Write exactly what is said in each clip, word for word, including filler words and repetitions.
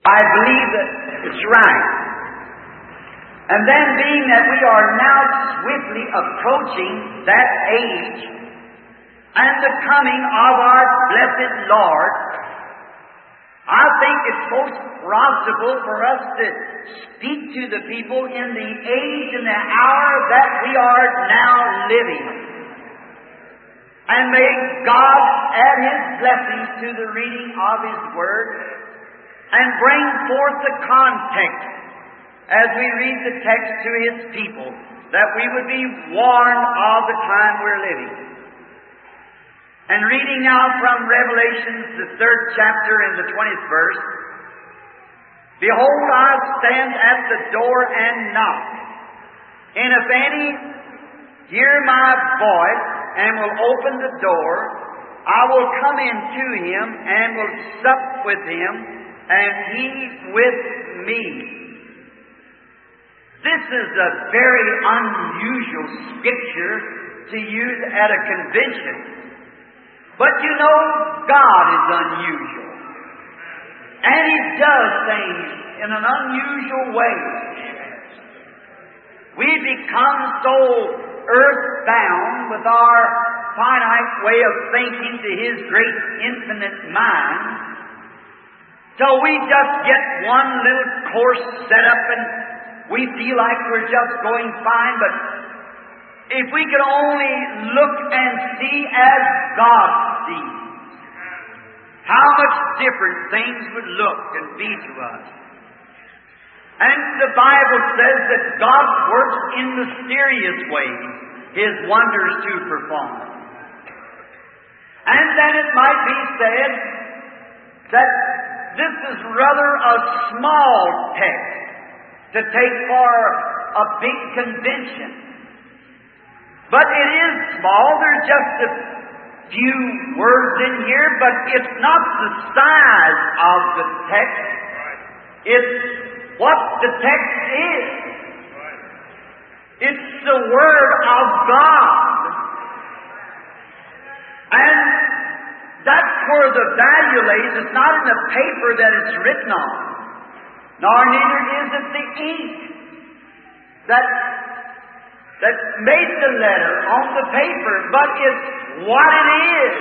I believe that it's right. And then being that we are now swiftly approaching that age and the coming of our blessed Lord, I think it's most profitable for us to speak to the people in the age and the hour that we are now living. And may God add His blessings to the reading of His Word and bring forth the context as we read the text to His people, that we would be warned of the time we're living. And reading now from Revelation, the third chapter and the twentieth verse, Behold, I stand at the door and knock. And if any hear my voice and will open the door, I will come in to him and will sup with him, and he with me. This is a very unusual scripture to use at a convention. But you know, God is unusual. And He does things in an unusual way. We become so earthbound with our finite way of thinking to His great infinite mind, till we just get one little course set up and we feel like we're just going fine. But if we could only look and see as God sees, how much different things would look and be to us. And the Bible says that God works in mysterious ways His wonders to perform. And then it might be said that this is rather a small text to take for a big convention. But it is small. There's just a few words in here, but it's not the size of the text. It's what the text is. It's the Word of God. And that's where the value lays. It's not in the paper that it's written on, nor neither is it the ink that that made the letter on the paper, but it's what it is.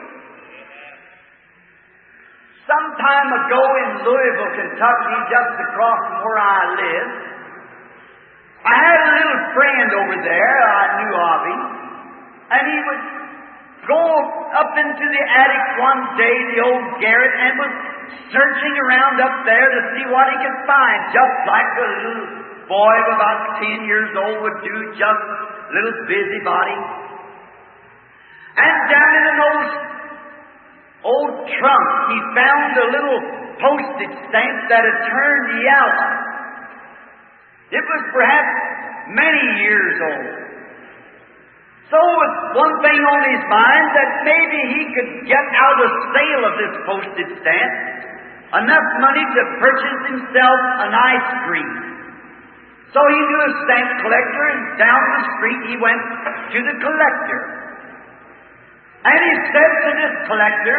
Some time ago in Louisville, Kentucky, just across from where I live, I had a little friend over there, I knew of him, and he would go up into the attic one day, the old garret, and was searching around up there to see what he could find, just like a little boy of about ten years old would do, just a little busybody. And down in an old, old trunk, he found a little postage stamp that had turned yellow. It was perhaps many years old. So with one thing on his mind, that maybe he could get out of the sale of this postage stamp enough money to purchase himself an ice cream. So he knew a stamp collector, and down the street he went to the collector. And he said to this collector,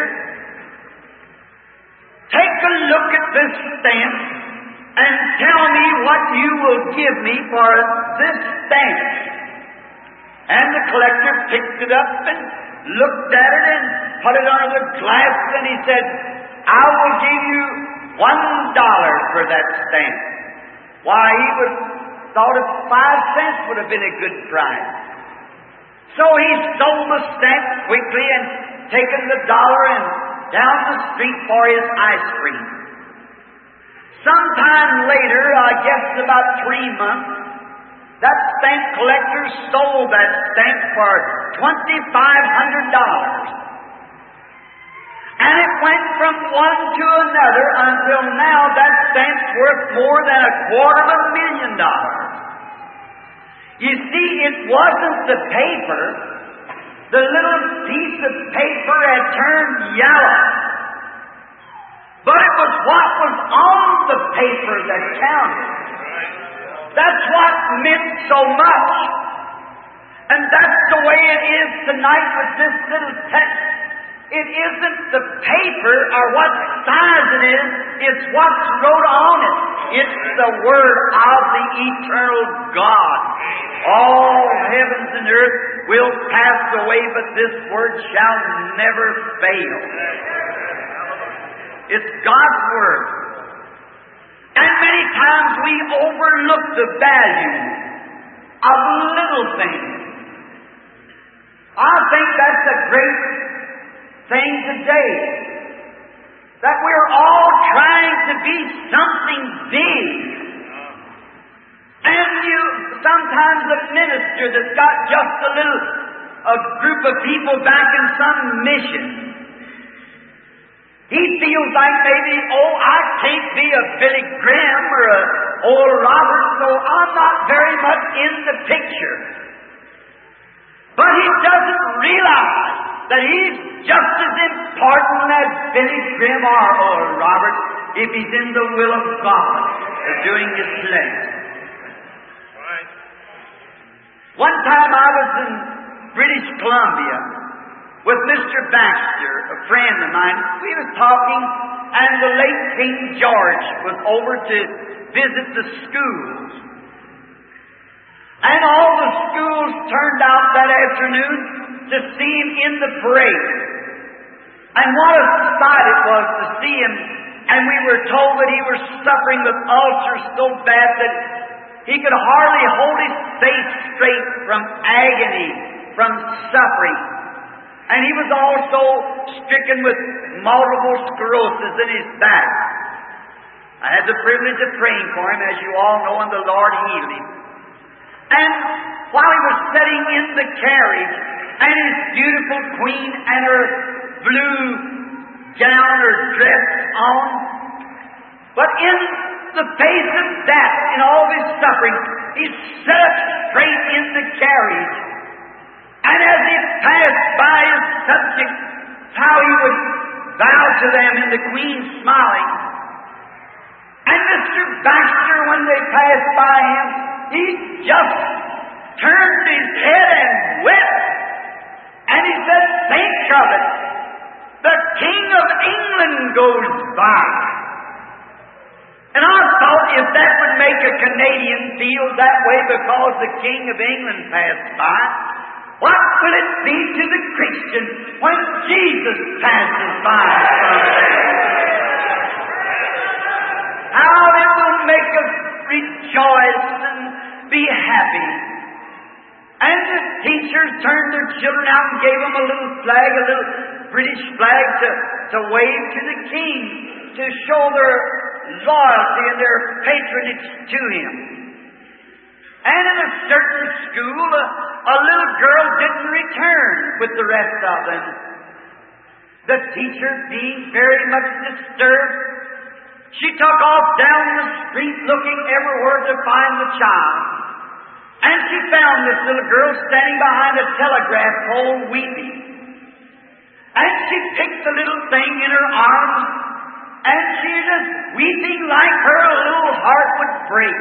"Take a look at this stamp and tell me what you will give me for this stamp." And the collector picked it up and looked at it and put it under the glass, and he said, "I will give you one dollar for that stamp." Why, he would thought if five cents would have been a good price. So he sold the stamp quickly and taken the dollar and down the street for his ice cream. Sometime later, I guess about three months, that stamp collector sold that stamp for twenty-five hundred dollars. And it went from one to another until now that stamp's worth more than a quarter of a million dollars. You see, it wasn't the paper. The little piece of paper had turned yellow. But it was what was on the paper that counted. That's what meant so much. And that's the way it is tonight with this little text. It isn't the paper or what size it is, it's what's wrote on it. It's the Word of the eternal God. All heavens and earth will pass away, but this Word shall never fail. It's God's Word. And many times we overlook the value of little things. I think that's a great thing today, that we're all trying to be something big. And you, sometimes a minister that's got just a little, a group of people back in some mission, he feels like maybe, oh, I can't be a Billy Graham or a old Robert, so I'm not very much in the picture. But he doesn't realize that he's just as important as Billy Graham or old Robert if he's in the will of God for doing His pleasure. Right. One time I was in British Columbia with Mister Baxter, a friend of mine. We were talking, and the late King George was over to visit the schools. And all the schools turned out that afternoon to see him in the parade. And what a sight it was to see him. And we were told that he was suffering with ulcers so bad that he could hardly hold his face straight from agony, from suffering. And he was also stricken with multiple sclerosis in his back. I had the privilege of praying for him, as you all know, and the Lord healed him. And while he was sitting in the carriage, and his beautiful queen and her blue gown or dress on, but in the face of death, in all his suffering, he sat up straight in the carriage. And as he passed by his subjects, how he would bow to them, and the queen smiling. And Mister Baxter, when they passed by him, he just turned his head and wept. And he said, think of it. The King of England goes by. And I thought if that would make a Canadian feel that way because the King of England passed by, what will it be to the Christian when Jesus passes by someday? How it will make us rejoice and be happy. And the teachers turned their children out and gave them a little flag, a little British flag to, to wave to the King, to show their loyalty and their patronage to him. And in a certain school, a, a little girl didn't return with the rest of them. The teacher, being very much disturbed, she took off down the street looking everywhere to find the child. And she found this little girl standing behind a telegraph pole weeping. And she picked the little thing in her arms, and she was weeping like her little heart would break.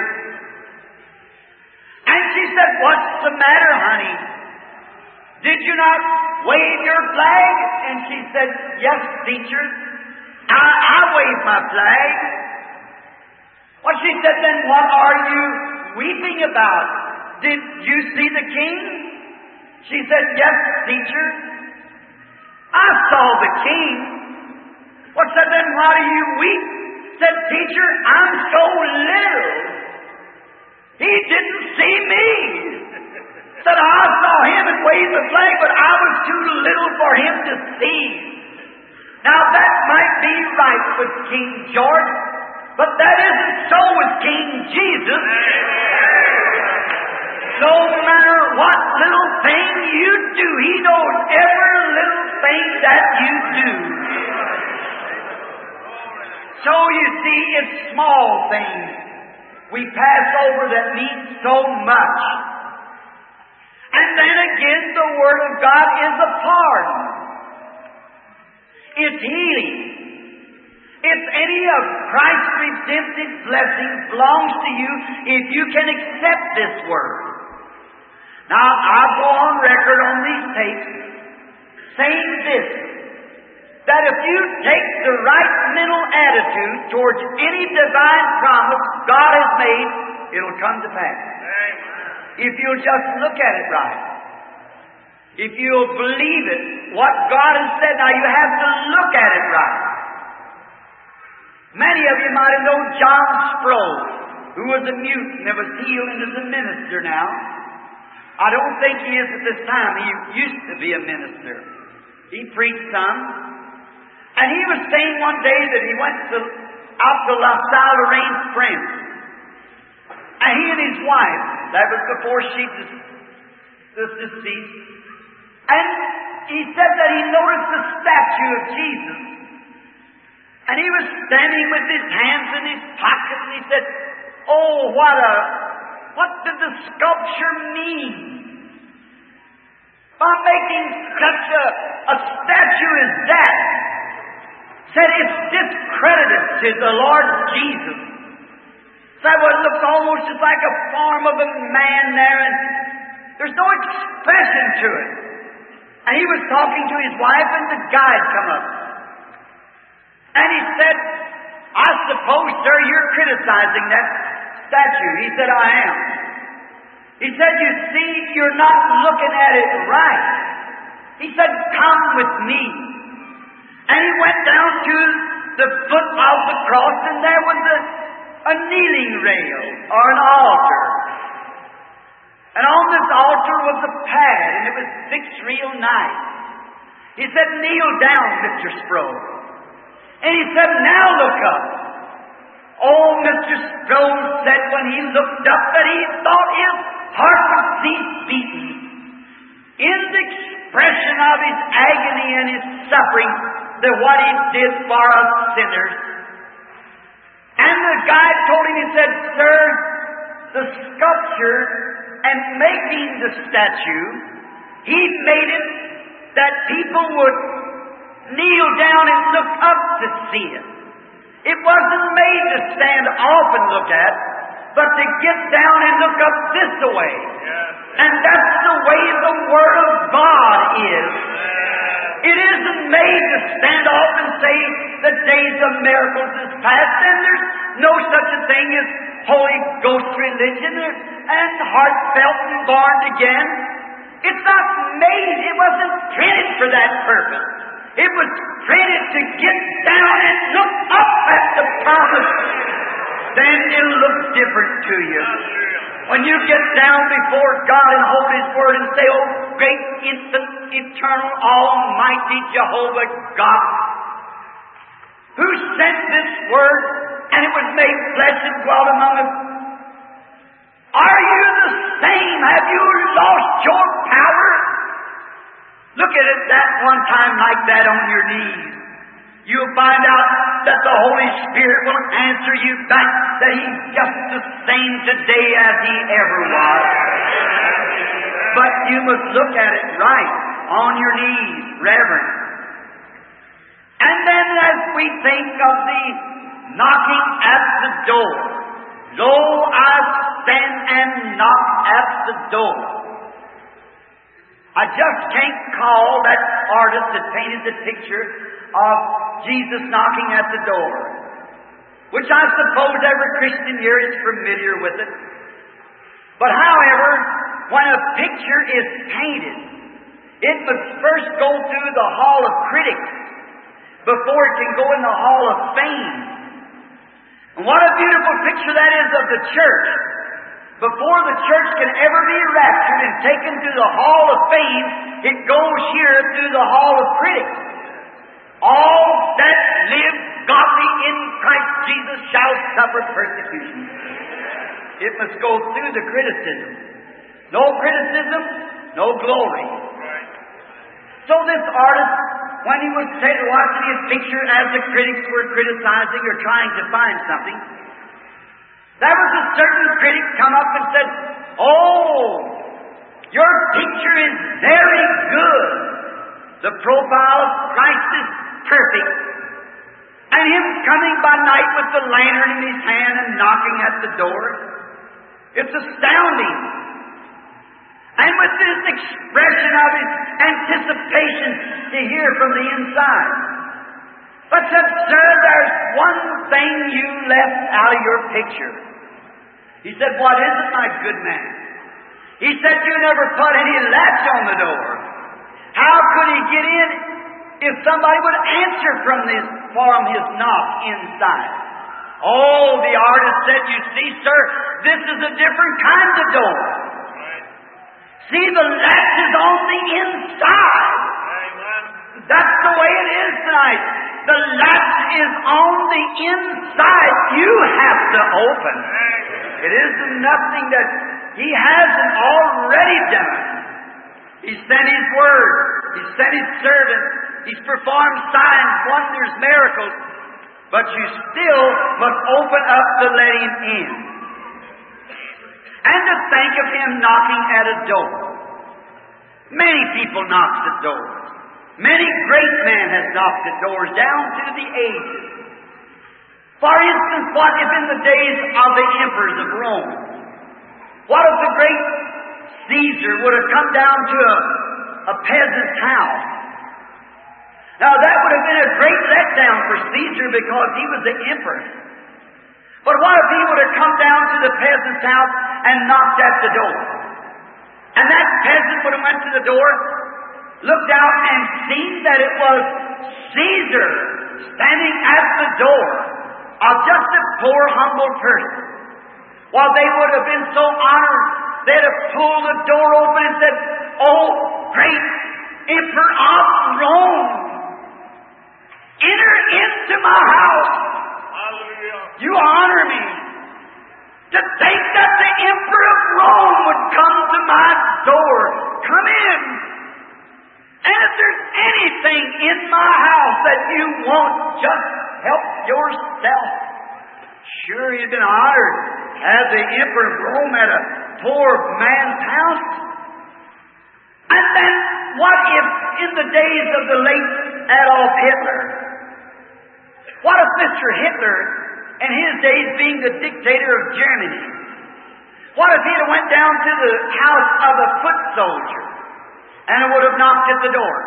And she said, what's the matter, honey? Did you not wave your flag? And she said, yes, teacher. I, I waved my flag. Well, she said, then what are you weeping about? Did you see the King? She said, yes, teacher. I saw the King. Well, said, then why do you weep? Said, teacher, I'm so little. He didn't see me. Said, I saw him and waved the flag, but I was too little for him to see. Now, that might be right with King George, but that isn't so with King Jesus. No matter what little thing you do, He knows every little thing that you do. So you see, it's small things we pass over that mean so much. And then again, the Word of God is a pardon. It's healing. If any of Christ's redemptive blessings belongs to you, if you can accept this Word. Now, I'll go on record on these tapes saying this, that if you take the right mental attitude towards any divine promise God has made, it'll come to pass. If you'll just look at it right. If you'll believe it, what God has said, now you have to look at it right. Many of you might have known John Sproul, who was a mute and was healed and is a minister now. I don't think he is at this time. He used to be a minister. He preached some. And he was saying one day that he went to, out to La Salle Lorraine, France. And he and his wife, that was before she was deceased, and he said that he noticed the statue of Jesus. And he was standing with his hands in his pockets, and he said, "Oh, what a, what did the sculpture mean? By making such a, a statue as that," said it's discredited to the Lord Jesus. Said what looks almost just like a form of a man there, and there's no expression to it. And he was talking to his wife, and the guide come up. And he said, "I suppose, sir, you're criticizing that statue." He said, "I am." He said, "You see, you're not looking at it right." He said, "Come with me." And he went down to the foot of the cross, and there was a, a kneeling rail, or an altar. And on this altar was a pad, and it was fixed real nice. He said, "Kneel down, Mister Sproul." And he said, "Now look up." Oh, Mister Sproul said when he looked up that he thought his heart would cease beating in the expression of his agony and his suffering, that what he did for us sinners. And the guide told him, he said, "Sir, the sculpture and making the statue, he made it that people would kneel down and look up to see it. It wasn't made to stand off and look at, but to get down and look up this way. And that's the way the Word of God is. It isn't made to stand off and say the days of miracles is past, and there's no such a thing as Holy Ghost religion and heartfelt and born again. It's not made, it wasn't printed for that purpose. It was printed to get down and look up at the promise. Then it'll look different to you. When you get down before God and hold His Word and say, "Oh, great, infinite, eternal, almighty Jehovah God, who sent this Word, and it was made flesh and dwelt among us. Are you the same? Have you lost your power?" Look at it that one time like that on your knees. You'll find out that the Holy Spirit will answer you back that He's just the same today as He ever was. But you must look at it right, on your knees, reverent. And then as we think of the knocking at the door, "Lo, I stand and knock at the door." I just can't call that artist that painted the picture of Jesus knocking at the door, which I suppose every Christian here is familiar with it. But however, when a picture is painted, it must first go through the Hall of Critics before it can go in the Hall of Fame. And what a beautiful picture that is of the church. Before the church can ever be raptured and taken to the Hall of Fame, it goes here through the Hall of Critics. All that live godly in Christ Jesus shall suffer persecution. It must go through the criticism. No criticism, no glory. So this artist, when he was watching his picture as the critics were criticizing or trying to find something, there was a certain critic come up and said, "Oh, your picture is very good. The profile of Christ is perfect." And him coming by night with the lantern in his hand and knocking at the door, it's astounding. And with this expression of his anticipation to hear from the inside. But said, sir, there's one thing you left out of your picture. He said, what is it, my good man? He said, you never put any latch on the door. How could he get in if somebody would answer from this, from his knock inside? Oh, the artist said, you see, sir, this is a different kind of door. See, the latch is on the inside. That's the way it is tonight. The latch is on the inside. You have to open. It isn't nothing that He hasn't already done. He sent His Word. He sent His servant. He's performed signs, wonders, miracles. But you still must open up to let Him in. And to think of Him knocking at a door. Many people knock at doors. Many great men have knocked at doors down through the ages. For instance, what if in the days of the emperors of Rome, what if the great Caesar would have come down to a, a peasant's house? Now that would have been a great letdown for Caesar because he was the emperor. But what if he would have come down to the peasant's house and knocked at the door? And that peasant would have went to the door, looked out and seen that it was Caesar standing at the door of just a poor, humble person. While they would have been so honored, they'd have pulled the door open and said, "Oh, great Emperor of Rome, enter into my house. Hallelujah. You honor me. To think that the Emperor of Rome would come to my door. Come in. And if there's anything in my house that you want, just help yourself." Sure, he'd been honored as the Emperor of Rome at a poor man's house. And then, what if in the days of the late Adolf Hitler, what if Mister Hitler, in his days being the dictator of Germany, what if he'd have went down to the house of a foot soldier and would have knocked at the door?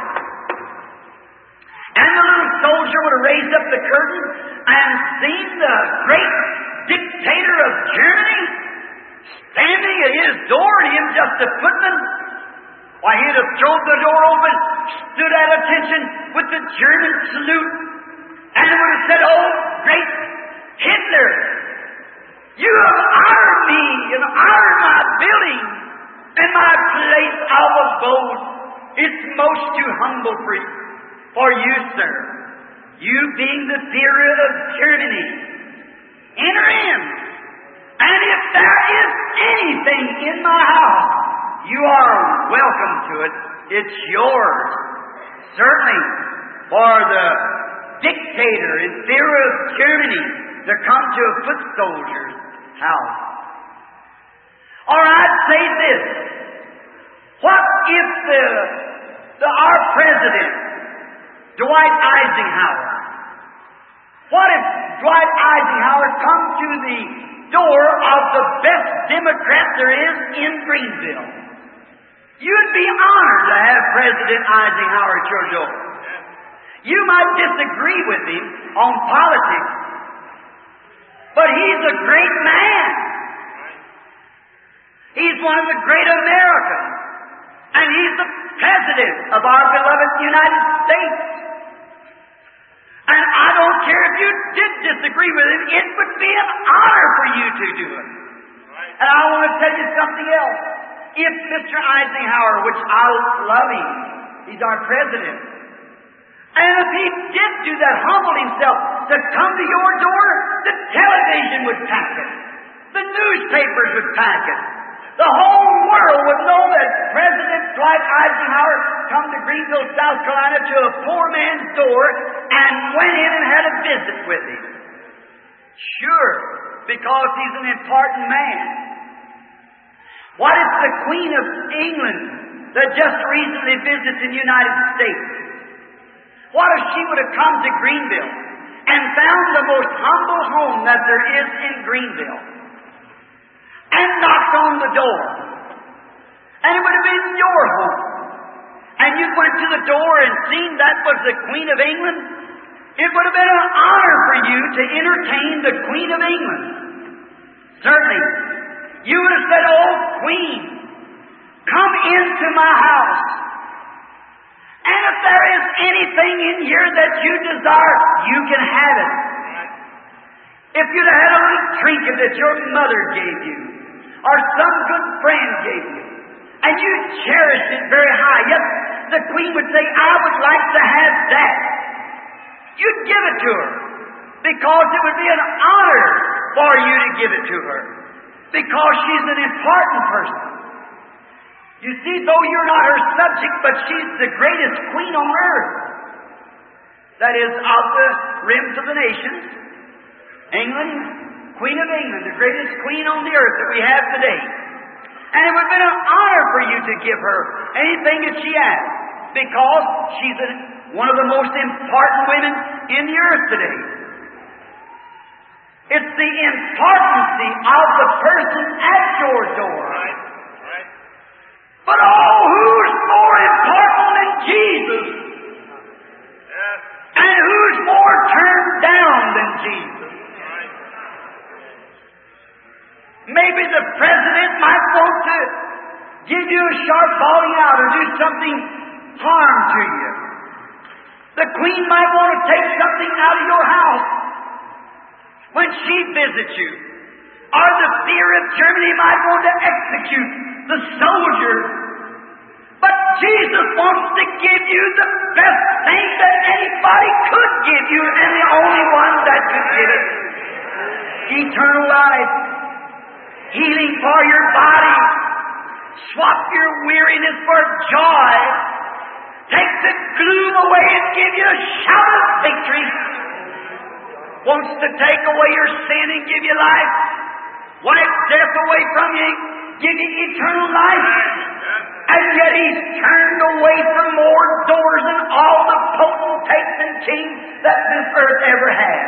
And the little soldier would have raised up the curtain and seen the great dictator of Germany standing at his door and him just a footman. Why, he'd have thrown the door open, stood at attention with the German salute, and would have said, "Oh, great Hitler, you have honored me and honored my building and my place of abode. It's most too humble for you, for you, sir. You being the Führer of Germany, enter in. And if there is anything in my house, you are welcome to it. It's yours." Certainly, for the dictator and Führer of Germany to come to a foot soldier's house. Or I'd say this. What if the, the our president, Dwight Eisenhower, what if Dwight Eisenhower come to the door of the best Democrat there is in Greenville? You'd be honored to have President Eisenhower at your door. You might disagree with him on politics, but he's a great man. He's one of the great Americans, and he's the president of our beloved United States. And I don't care if you did disagree with him, it would be an honor for you to do it. And I want to tell you something else. If Mister Eisenhower, which I love him, he's our president, and if he did do that, humble himself to come to your door, the television would pack it. The newspapers would pack it. The whole world would know that President Dwight Eisenhower come to Greenville, South Carolina to a poor man's door and went in and had a visit with him. Sure, because he's an important man. What if the Queen of England that just recently visited the United States, what if she would have come to Greenville and found the most humble home that there is in Greenville and knocked on the door? And it would have been your home. And you went to the door and seen that was the Queen of England It would have been an honor for you to entertain the Queen of England. Certainly. You would have said, "Oh, Queen, come into my house. And if there is anything in here that you desire, you can have it." If you'd have had a little trinket that your mother gave you, or some good friend gave you, and you cherished it very high, yet the Queen would say, "I would like to have that," you'd give it to her, because it would be an honor for you to give it to her, because she's an important person. You see, though you're not her subject, but she's the greatest queen on earth. That is, of the rims of the nations, England, Queen of England, the greatest queen on the earth that we have today. And it would have been an honor for you to give her anything that she asked, because she's a, one of the most important women in the earth today. It's the importance of the person at your door. But oh, who's more important than Jesus? Yes. And who's more turned down than Jesus? Right. Maybe the president might want to give you a sharp falling out or do something harm to you. The Queen might want to take something out of your house when she visits you. Or the fear of Germany might want to execute the soldiers. But Jesus wants to give you the best thing that anybody could give you, and the only one that could give it. Eternal life. Healing for your body. Swap your weariness for joy. Take the gloom away and give you a shout of victory. Wants to take away your sin and give you life. Wipe death away from you, give you eternal life. And yet He's turned away from more doors than all the potentates and kings that this earth ever had.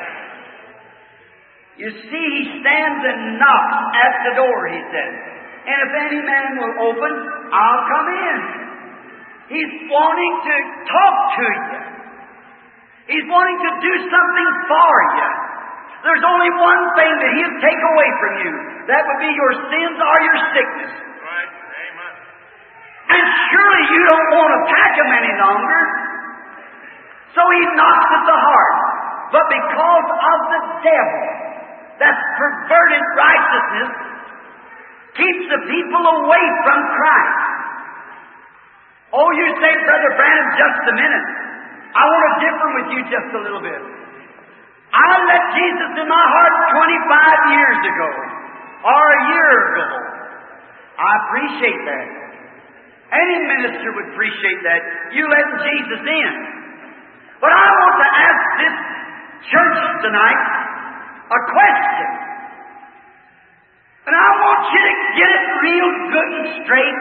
You see, He stands and knocks at the door, He says. And if any man will open, I'll come in. He's wanting to talk to you. He's wanting to do something for you. There's only one thing that He'll take away from you. That would be your sins or your sickness. Right. Amen. And surely you don't want to pack them any longer. So He knocks at the heart. But because of the devil, that's perverted righteousness, keeps the people away from Christ. Oh, you say, Brother Branham, just a minute. I want to differ with you just a little bit. I let Jesus in my heart twenty-five years ago, or a year ago. I appreciate that. Any minister would appreciate that. You letting Jesus in. But I want to ask this church tonight a question. And I want you to get it real good and straight.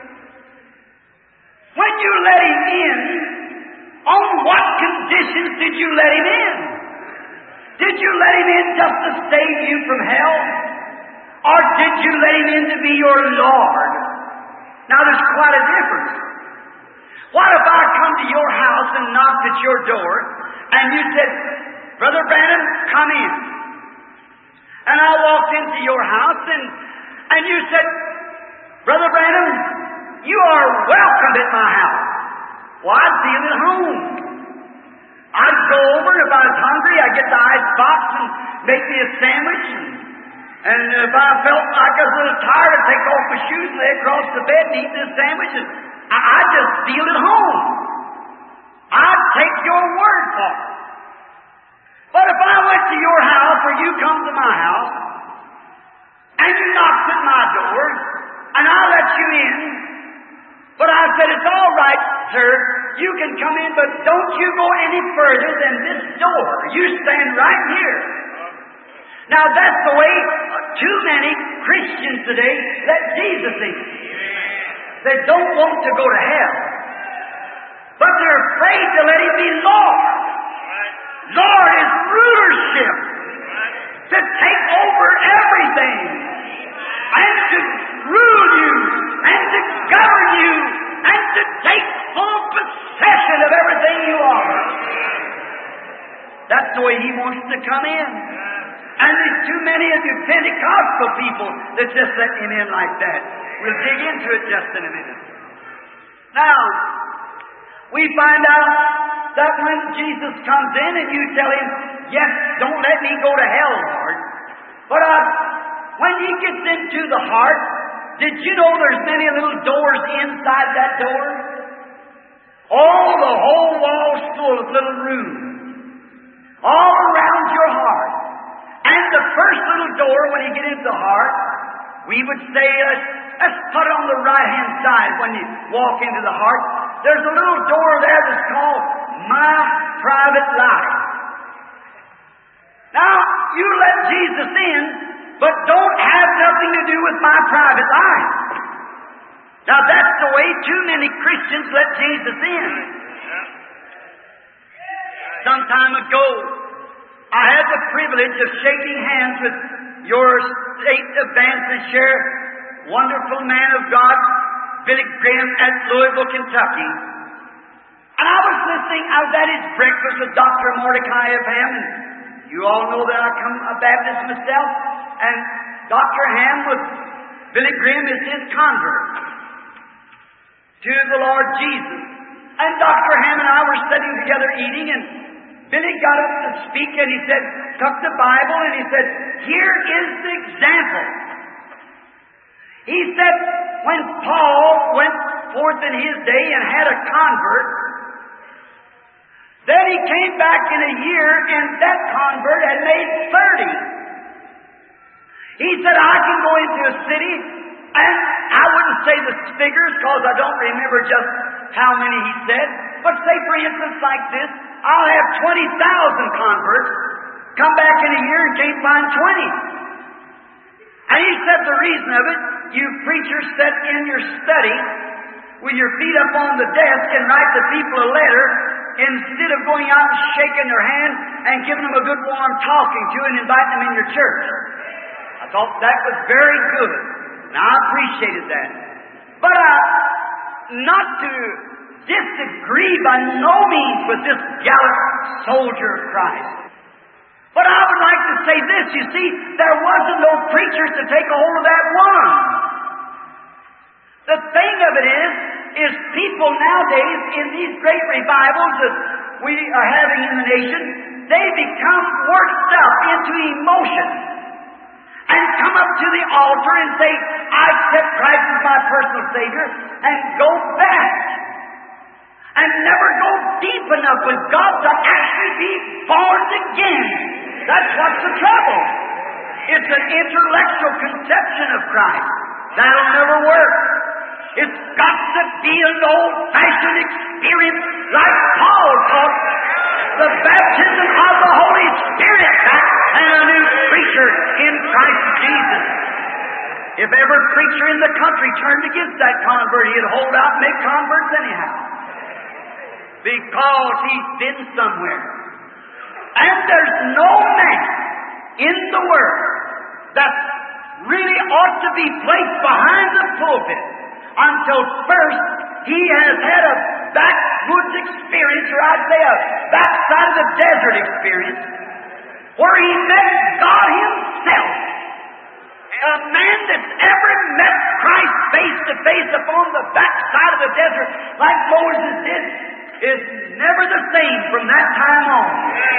When you let Him in, on what conditions did you let Him in? Did you let Him in just to save you from hell? Or did you let Him in to be your Lord? Now there's quite a difference. What if I come to your house and knocked at your door, and you said, Brother Branham, come in. And I walked into your house, and, and you said, Brother Branham, you are welcome at my house. Well, I'd feel at home. I'd go over, and if I was hungry, I'd get the ice box and make me a sandwich. And, and if I felt like I was a little tired, I'd take off my shoes, lay across the bed, and eat this sandwich. And I, I'd just feel at home. I'd take your word for it. But if I went to your house, or you come to my house, and you knocked at my door, and I let you in, but I said, it's all right, sir, you can come in, but don't you go any further than this door. You stand right here. Now that's the way too many Christians today let Jesus in. They don't want to go to hell, but they're afraid to let Him be Lord. Lord is rulership, to take over everything, and to rule you, and to govern you, and to take full possession of everything you are. needs to come in. And there's too many of you Pentecostal people that just let Him in like that. We'll dig into it just in a minute. Now, we find out that when Jesus comes in and you tell Him, yes, don't let me go to hell, Lord. But uh, when He gets into the heart, did you know there's many little doors inside that door? Oh, the whole wall's full of little rooms. All around your heart. And the first little door, when you get into the heart, we would say, let's, let's put it on the right-hand side when you walk into the heart. There's a little door there that's called My Private Life. Now, you let Jesus in, but don't have nothing to do with my private life. Now, that's the way too many Christians let Jesus in. Some time ago, I had the privilege of shaking hands with your state evangelist chair, wonderful man of God, Billy Graham at Louisville, Kentucky. And I was listening, I was at his breakfast with Doctor Mordecai of Ham, and you all know that I come a Baptist myself, and Doctor Ham was, Billy Graham is his convert to the Lord Jesus. And Doctor Ham and I were sitting together eating, and Billy got up to speak, and he said, took the Bible, and he said, here is the example. He said, when Paul went forth in his day and had a convert, then he came back in a year, and that convert had made thirty. He said, I can go into a city, and I wouldn't say the figures, because I don't remember just how many he said, but say, for instance, like this, I'll have twenty thousand converts, come back in a year and can't find twenty. And he said the reason of it, you preachers sit in your study with your feet up on the desk and write the people a letter instead of going out and shaking their hand and giving them a good warm talking to and inviting them in your church. I thought that was very good. And I appreciated that. But uh, not to disagree by no means with this gallant soldier of Christ. But I would like to say this, you see, there wasn't no preachers to take a hold of that one. The thing of it is, is people nowadays in these great revivals that we are having in the nation, they become worked up into emotion and come up to the altar and say, I accept Christ as my personal Savior, and go back. And never go deep enough with God to actually be born again. That's what's the trouble. It's an intellectual conception of Christ. That'll never work. It's got to be an old-fashioned experience like Paul taught. The baptism of the Holy Spirit back and a new creature in Christ Jesus. If every preacher in the country turned against that convert, he'd hold out and make converts anyhow. Because he's been somewhere. And there's no man in the world that really ought to be placed behind the pulpit until first he has had a backwoods experience, or I'd say a backside of the desert experience, where he met God Himself. A man that's ever met Christ face to face upon the backside of the desert like Moses did is never the same from that time on.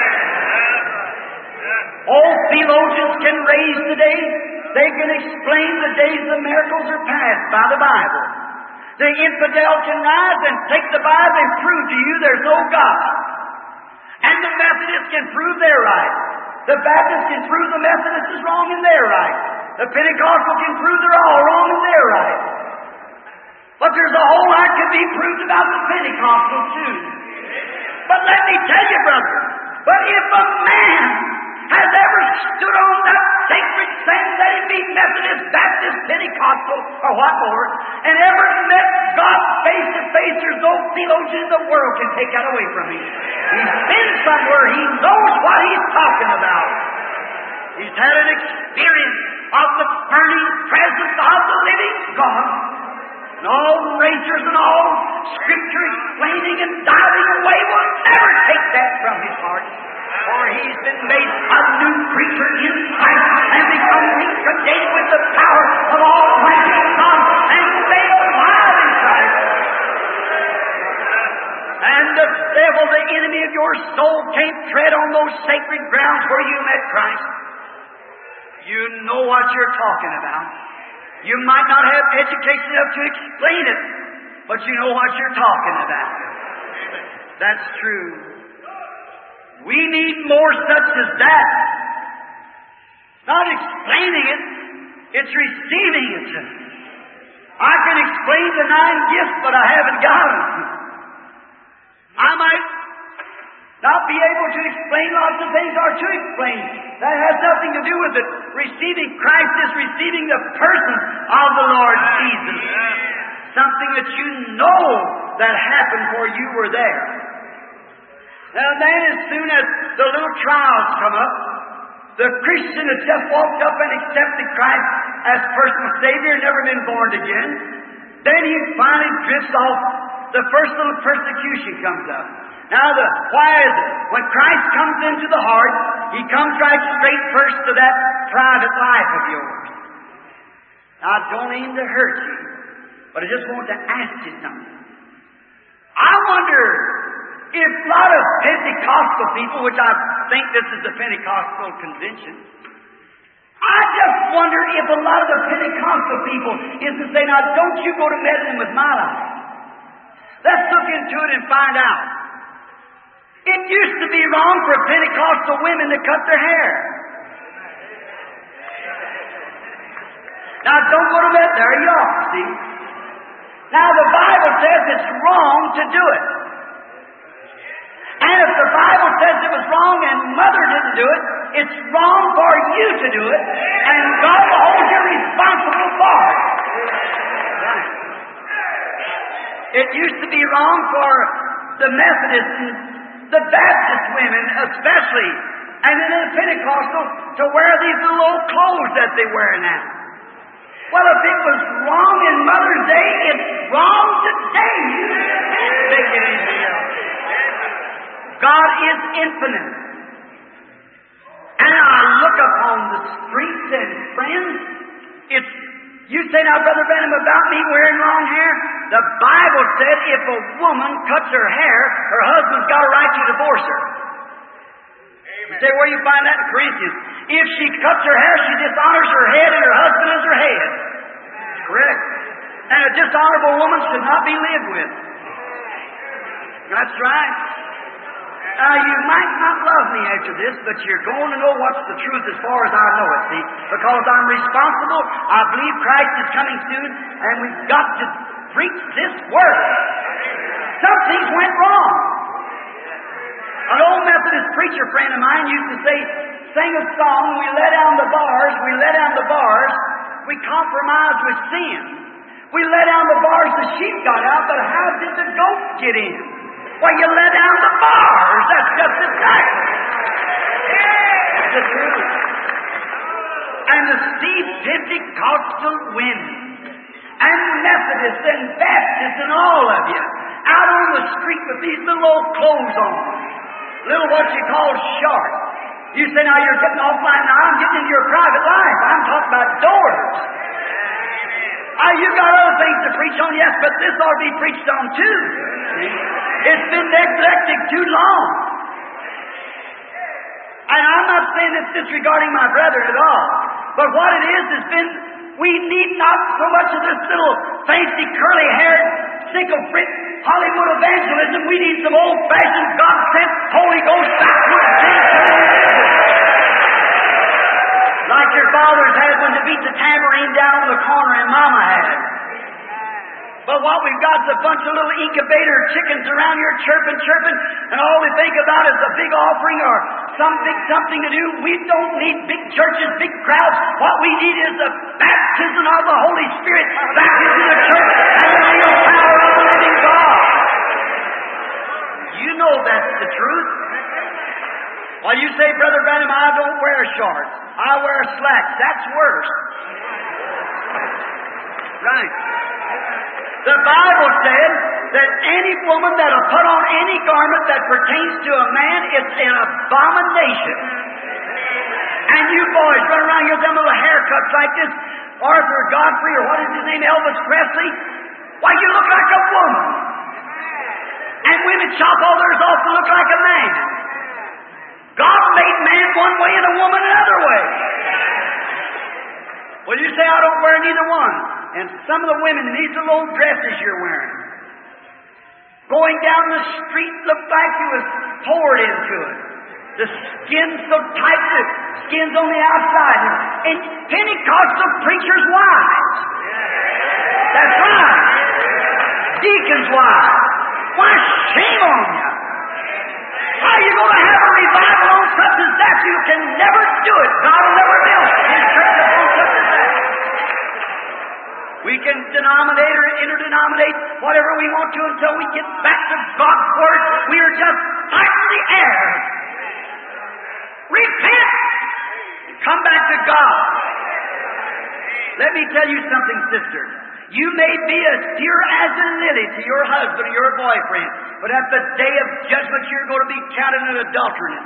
All theologians can raise today. They can explain the days of miracles are past by the Bible. The infidel can rise and take the Bible and prove to you there's no God. And the Methodists can prove they're right. The Baptists can prove the Methodists is wrong and they're right. The Pentecostal can prove they're all wrong and they're right. But there's a whole lot can be proved about the Pentecostal too. But let me tell you, brother, but if a man has ever stood on that sacred thing, let it be Methodist, Baptist, Pentecostal, or what more, and ever met God face to face, there's no theologian in the world can take that away from him. He's been somewhere. He knows what he's talking about. He's had an experience of the burning presence of the living God. And all rangers and all Scripture explaining and diving away will never take that from his heart. For he's been made a new creature in Christ and become recreated with the power of Almighty God and made alive in Christ. And the devil, the enemy of your soul, can't tread on those sacred grounds where you met Christ. You know what you're talking about. You might not have education enough to explain it, but you know what you're talking about. That's true. We need more such as that. Not explaining it, it's receiving it. I can explain the nine gifts, but I haven't got them. I might not be able to explain lots of things or to explain. That has nothing to do with it. Receiving Christ is receiving the person of the Lord Jesus. Something that you know that happened for you were there. And then as soon as the little trials come up, the Christian has just walked up and accepted Christ as personal Savior, never been born again, then he finally drifts off. The first little persecution comes up. Now, the, why is it? When Christ comes into the heart, He comes right straight first to that private life of yours. Now, I don't mean to hurt you, but I just want to ask you something. I wonder if a lot of Pentecostal people, which I think this is the Pentecostal convention, I just wonder if a lot of the Pentecostal people is to say, now don't you go to meddling with my life. Let's look into it and find out. It used to be wrong for Pentecostal women to cut their hair. Now don't go to meddling. There you are, see. Now the Bible says it's wrong to do it. And if the Bible says it was wrong and Mother didn't do it, it's wrong for you to do it, and God will hold you responsible for it. Right. It used to be wrong for the Methodists and the Baptist women especially, and then the Pentecostal, to wear these little old clothes that they wear now. Well, if it was wrong in Mother's Day, it's wrong today. Take it easy. God is infinite. And I look upon the streets and friends, it's, you say now, Brother Branham, about me wearing long hair? The Bible said if a woman cuts her hair, her husband's got a right to divorce her. You say, where you find that in Corinthians? If she cuts her hair, she dishonors her head, and her husband is her head. Correct. And a dishonorable woman should not be lived with. That's right. Now, you might not love me after this, but you're going to know what's the truth as far as I know it, see? Because I'm responsible. I believe Christ is coming soon, and we've got to preach this word. Some things went wrong. An old Methodist preacher friend of mine used to say, sing a song, we let down the bars, we let down the bars, we compromise with sin. We let down the bars, the sheep got out, but how did the goats get in? Well, you let down the bars. That's just the fact. That's the truth. And to see Pentecostal women and Methodists and Baptists and all of you out on the street with these little old clothes on, little what you call short. You say, now you're getting off line. Now I'm getting into your private life. I'm talking about doors. Ah, you got other things to preach on, yes, but this ought to be preached on too. It's been neglected too long. And I'm not saying it's disregarding my brethren at all. But what it is has been, we need not so much of this little fancy curly-haired, sickle-prick Hollywood evangelism. We need some old-fashioned, God-sent, Holy Ghost baptism. Like your fathers had when they beat the tambourine down on the corner and Mama had. But what we've got is a bunch of little incubator chickens around here chirping, chirping, and all we think about is a big offering or some big something to do. We don't need big churches, big crowds. What we need is the baptism of the Holy Spirit back into the church and the real power of the living God. You know that's the truth. Well, you say, Brother Branham, I don't wear shorts. I wear slacks. That's worse. Right. The Bible said, that any woman that'll put on any garment that pertains to a man is an abomination. And you boys run around here with them little haircuts like this, Arthur Godfrey, or what is his name, Elvis Presley. Why, you look like a woman. And women chop all theirs off to look like a man. God made man one way and a woman another way. Well, you say, I don't wear neither one. And some of the women in these little old dresses you're wearing, going down the street, looked like you was poured into it. The skin's so tight, the skin's on the outside. And Pentecostal preachers' wives. That's right. Deacons' wives. Why, shame on you. How are you going to have a revival on such as that? You can never do it. God will never build His church upon such as that. We can denominate or interdenominate whatever we want to until we get back to God's Word. We are just fighting the air. Repent and come back to God. Let me tell you something, sister. You may be as dear as a lily to your husband or your boyfriend, but at the day of judgment you're going to be counted an adulteress.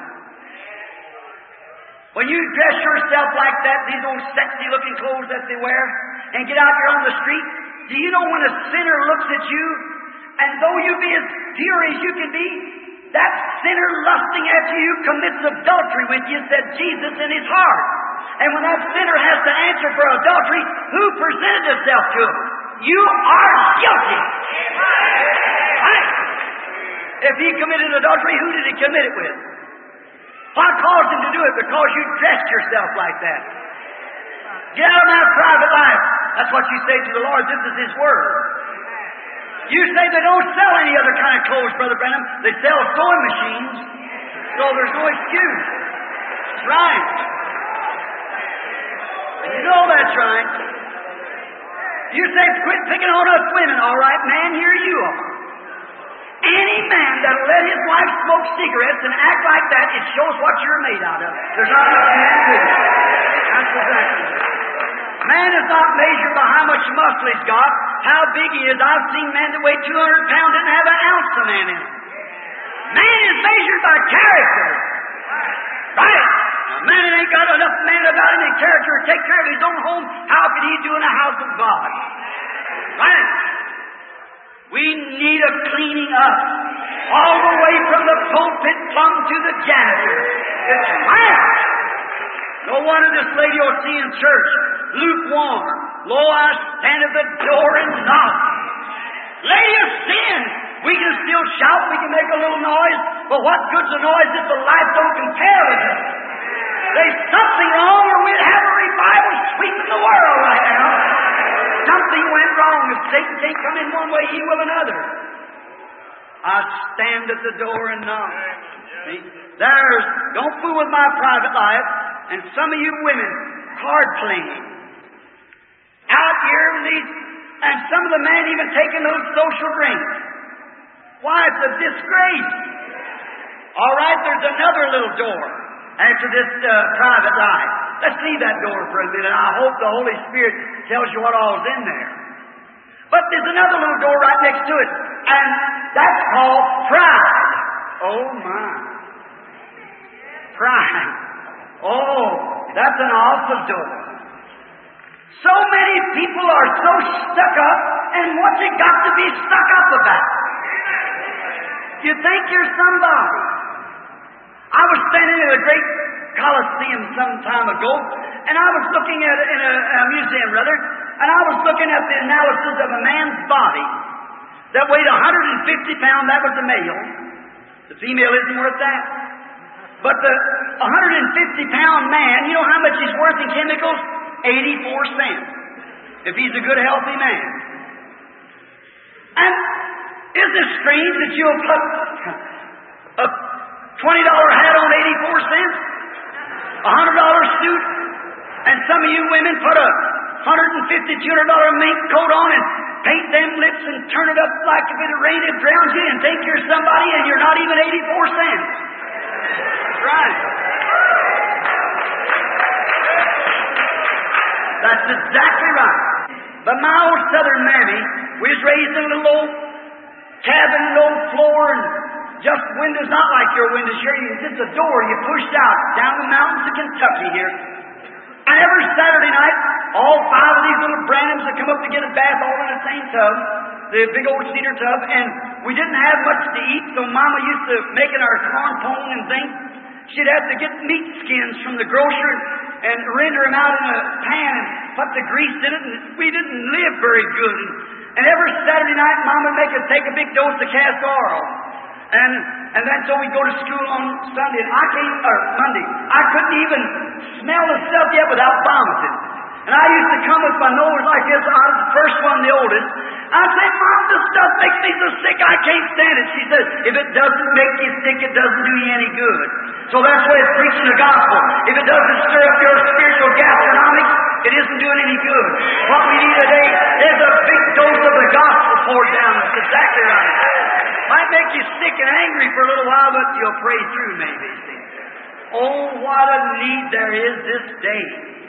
When you dress yourself like that, these old sexy looking clothes that they wear, and get out here on the street, do you know when a sinner looks at you, and though you be as pure as you can be, that sinner lusting after you commits adultery with you, said Jesus in his heart. And when that sinner has to answer for adultery, who presented himself to him? You are guilty. Right? If he committed adultery, who did he commit it with? What caused him to do it? Because you dressed yourself like that. Get out of my private life. That's what you say to the Lord. This is His Word. You say they don't sell any other kind of clothes, Brother Branham. They sell sewing machines. So there's no excuse. That's right. You know that's right. You say, quit picking on us women. All right, man, here you are. Any man that'll let his wife smoke cigarettes and act like that, it shows what you're made out of. There's not enough man to do. That's exactly it. Man is not measured by how much muscle he's got, how big he is. I've seen men that weigh two hundred pounds didn't have an ounce of man in him. Man is measured by character. Right? A man that ain't got enough man about him in character to take care of his own home, how could he do in the house of God? Right? We need a cleaning up. All the way from the pulpit plumb to the janitor. It's right. No wonder this lady will see in church, lukewarm. Lo, I stand at the door and knock. Lady of sin. We can still shout, we can make a little noise, but what good's the noise if the life don't compare with it? There's something wrong, or we'd have a revival sweeping the world right now. Something went wrong. If Satan can't come in one way, he will another. I stand at the door and knock. See? There's, don't fool with my private life. And some of you women, card playing. Out here with these, and some of the men even taking those social drinks. Why, it's a disgrace. All right, there's another little door after this uh, private life. Let's leave that door for a minute. I hope the Holy Spirit tells you what all's in there. But there's another little door right next to it, and that's called pride. Oh, my. Pride. Oh, that's an awful door. So many people are so stuck up, and what's it got to be stuck up about? You think you're somebody. I was standing in a great Coliseum some time ago, and I was looking at it in a, a museum, rather, and I was looking at the analysis of a man's body that weighed one hundred fifty pounds. That was the male. The female isn't worth that. But the one hundred fifty pound man, you know how much he's worth in chemicals? eighty-four cents. If he's a good, healthy man. And isn't it strange that you'll put a twenty dollar hat on eighty-four cents? A one hundred dollar suit? And some of you women put a one hundred fifty, two hundred dollar mink coat on and paint them lips and turn it up like if it rained and drowns you and think you're somebody and you're not even eighty-four cents. Right. That's exactly right. But my old southern mammy, we was raised in a little old cabin, no floor, and just windows, not like your windows here. It's just a door you pushed out down the mountains of Kentucky here. And every Saturday night, all five of these little Branhams would come up to get a bath all in the same tub, the big old cedar tub, and we didn't have much to eat, so Mama used to make it our corn pone and things. She'd have to get meat skins from the grocer and render them out in a pan and put the grease in it, and we didn't live very good. And every Saturday night, Mama would make us take a big dose of castor oil. And and then so we'd go to school on Sunday, and I came, or Monday, I couldn't even smell the stuff yet without vomiting. And I used to come with my nose like this. I was the first one, the oldest. I'd say, Mom, this stuff makes me so sick I can't stand it. She says, if it doesn't make you sick, it doesn't do you any good. So that's why it's preaching the gospel. If it doesn't stir up your spiritual gastronomics, it isn't doing any good. What we need today is a big dose of the gospel poured down. That's exactly right. Might make you sick and angry for a little while, but you'll pray through maybe. See? Oh, what a need there is this day.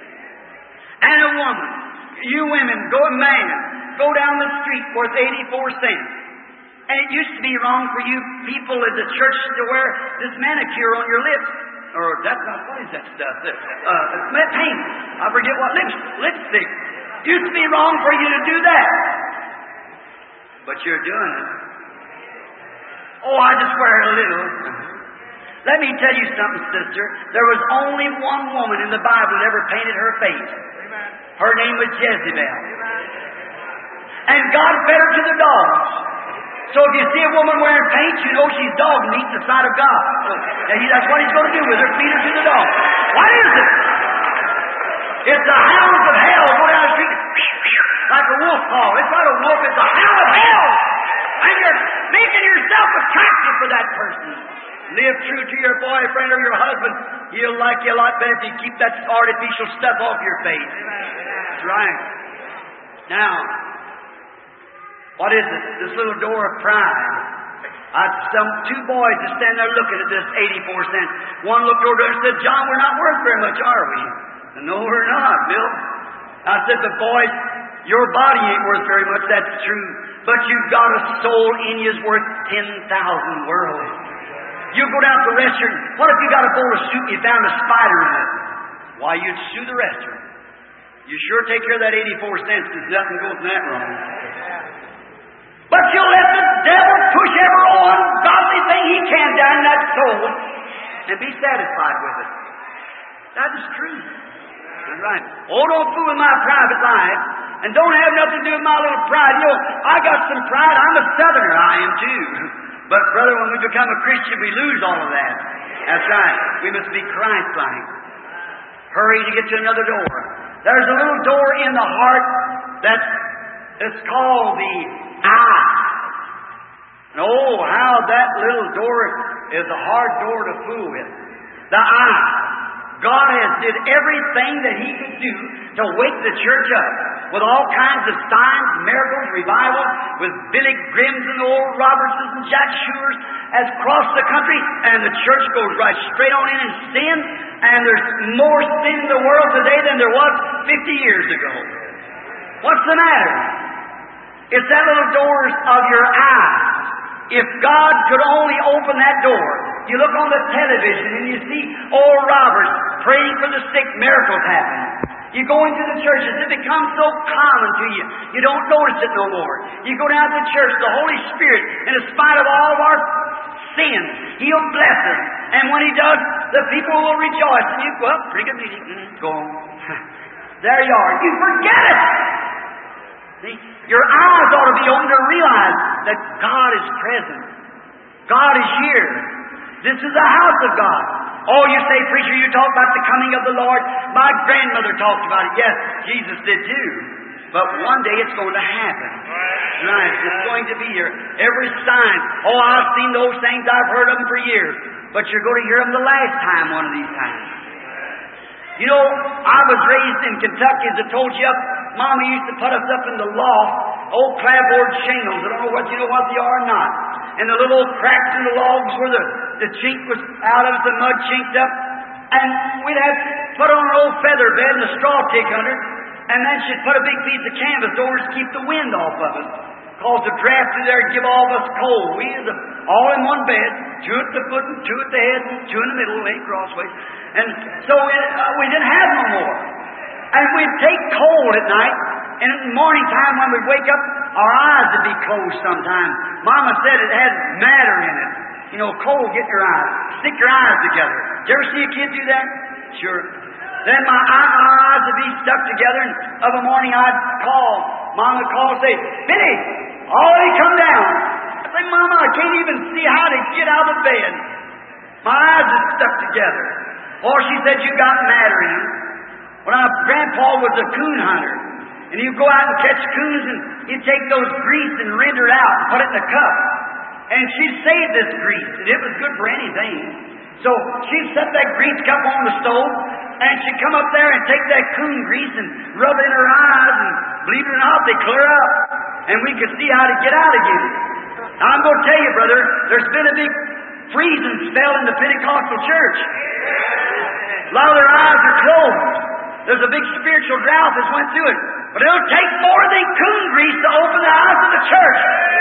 And a woman, you women, go a man, go down the street worth eighty-four cents. And it used to be wrong for you people at the church to wear this manicure on your lips. Or that's not, what is that stuff? Uh, paint. I forget what, lips, lipstick. Used to be wrong for you to do that. But you're doing it. Oh, I just wear a little. Let me tell you something, sister. There was only one woman in the Bible that ever painted her face. Her name was Jezebel. And God fed her to the dogs. So if you see a woman wearing paint, you know she's dog meat the sight of God. So that's what He's going to do with her, feed her to the dogs. What is it? It's the hounds of hell go down the street like a wolf call. It's not a wolf, it's a hound of hell. And you're making yourself attractive for that person. Live true to your boyfriend or your husband. He'll like you a lot better if you keep that artificial stuff off your face. That's right. Now, what is it? This little door of pride. I had some two boys that stand there looking at this eighty-four cents. One looked over there and said, John, we're not worth very much, are we? And no, we're not, Bill. I said, but boys, your body ain't worth very much, that's true. But you've got a soul in you's worth ten thousand worlds. You go down to the restaurant. What if you got a bowl of soup and you found a spider in it? Why, you'd sue the restaurant. You sure take care of that eighty-four cents because nothing goes in that wrong. But you'll let the devil push every ungodly thing he can down that soul and be satisfied with it. That is true. That's right. Oh, don't fool with my private life. And don't have nothing to do with my little pride. You know, I got some pride. I'm a Southerner. I am too. But, brother, when we become a Christian, we lose all of that. That's right. We must be Christ-like. Hurry to get to another door. There's a little door in the heart that's it's called the eye. And oh, how that little door is a hard door to fool with. The eye. God has did everything that He could do to wake the church up with all kinds of signs, miracles, revivals, with Billy Grimms and old Robertses and Jack Shewers as across the country, and the church goes right straight on in and sin, and there's more sin in the world today than there was fifty years ago. What's the matter? It's that little doors of your eyes. If God could only open that door. You look on the television and you see old Roberts praying for the sick, miracles happen. You go into the churches, it becomes so common to you, you don't notice it no more. You go down to church, the Holy Spirit, in spite of all of our sins, He'll bless us. And when He does, the people will rejoice. And you go up, bring a meeting, mm, go on. There you are. You forget it. See, your eyes ought to be open to realize that God is present. God is here. This is the house of God. Oh, you say, preacher, you talk about the coming of the Lord. My grandmother talked about it. Yes, Jesus did too. But one day it's going to happen. Right, it's going to be here. Every sign. Oh, I've seen those things. I've heard of them for years. But you're going to hear them the last time one of these times. You know, I was raised in Kentucky, as I told you. Mama used to put us up in the loft, old clapboard shingles. I don't know what you know what they are or not. And the little cracks in the logs where the, the chink was out of it, the mud chinked up. And we'd have to put on an old feather bed and a straw tick under it. And then she'd put a big piece of canvas over to keep the wind off of it. Cause the draft through there give all of us cold. We was all in one bed, two at the foot and two at the head, and two in the middle, eight crossways. And so it, uh, we didn't have no more. And we'd take cold at night, and in the morning time when we'd wake up, our eyes would be closed sometimes. Mama said it had matter in it. You know, cold, get your eyes. Stick your eyes together. Did you ever see a kid do that? Sure. Then my, eye, my eyes would be stuck together, and of a morning I'd call. Mama would call and say, Benny, already come down. I'd say, Mama, I can't even see how to get out of bed. My eyes are stuck together. Or she said, you got matter in them. When our grandpa was a coon hunter, and he'd go out and catch coons, and he'd take those grease and render it out and put it in a cup. And she'd save this grease, and it was good for anything. So she'd set that grease cup on the stove, and she'd come up there and take that coon grease and rub it in her eyes, and believe it or not, they clear up. And we could see how to get out again. Now, I'm going to tell you, brother, there's been a big freezing spell in the Pentecostal church. A lot of their eyes are closed. There's a big spiritual drought that's went through it. But it'll take more than coon grease to open the eyes of the church.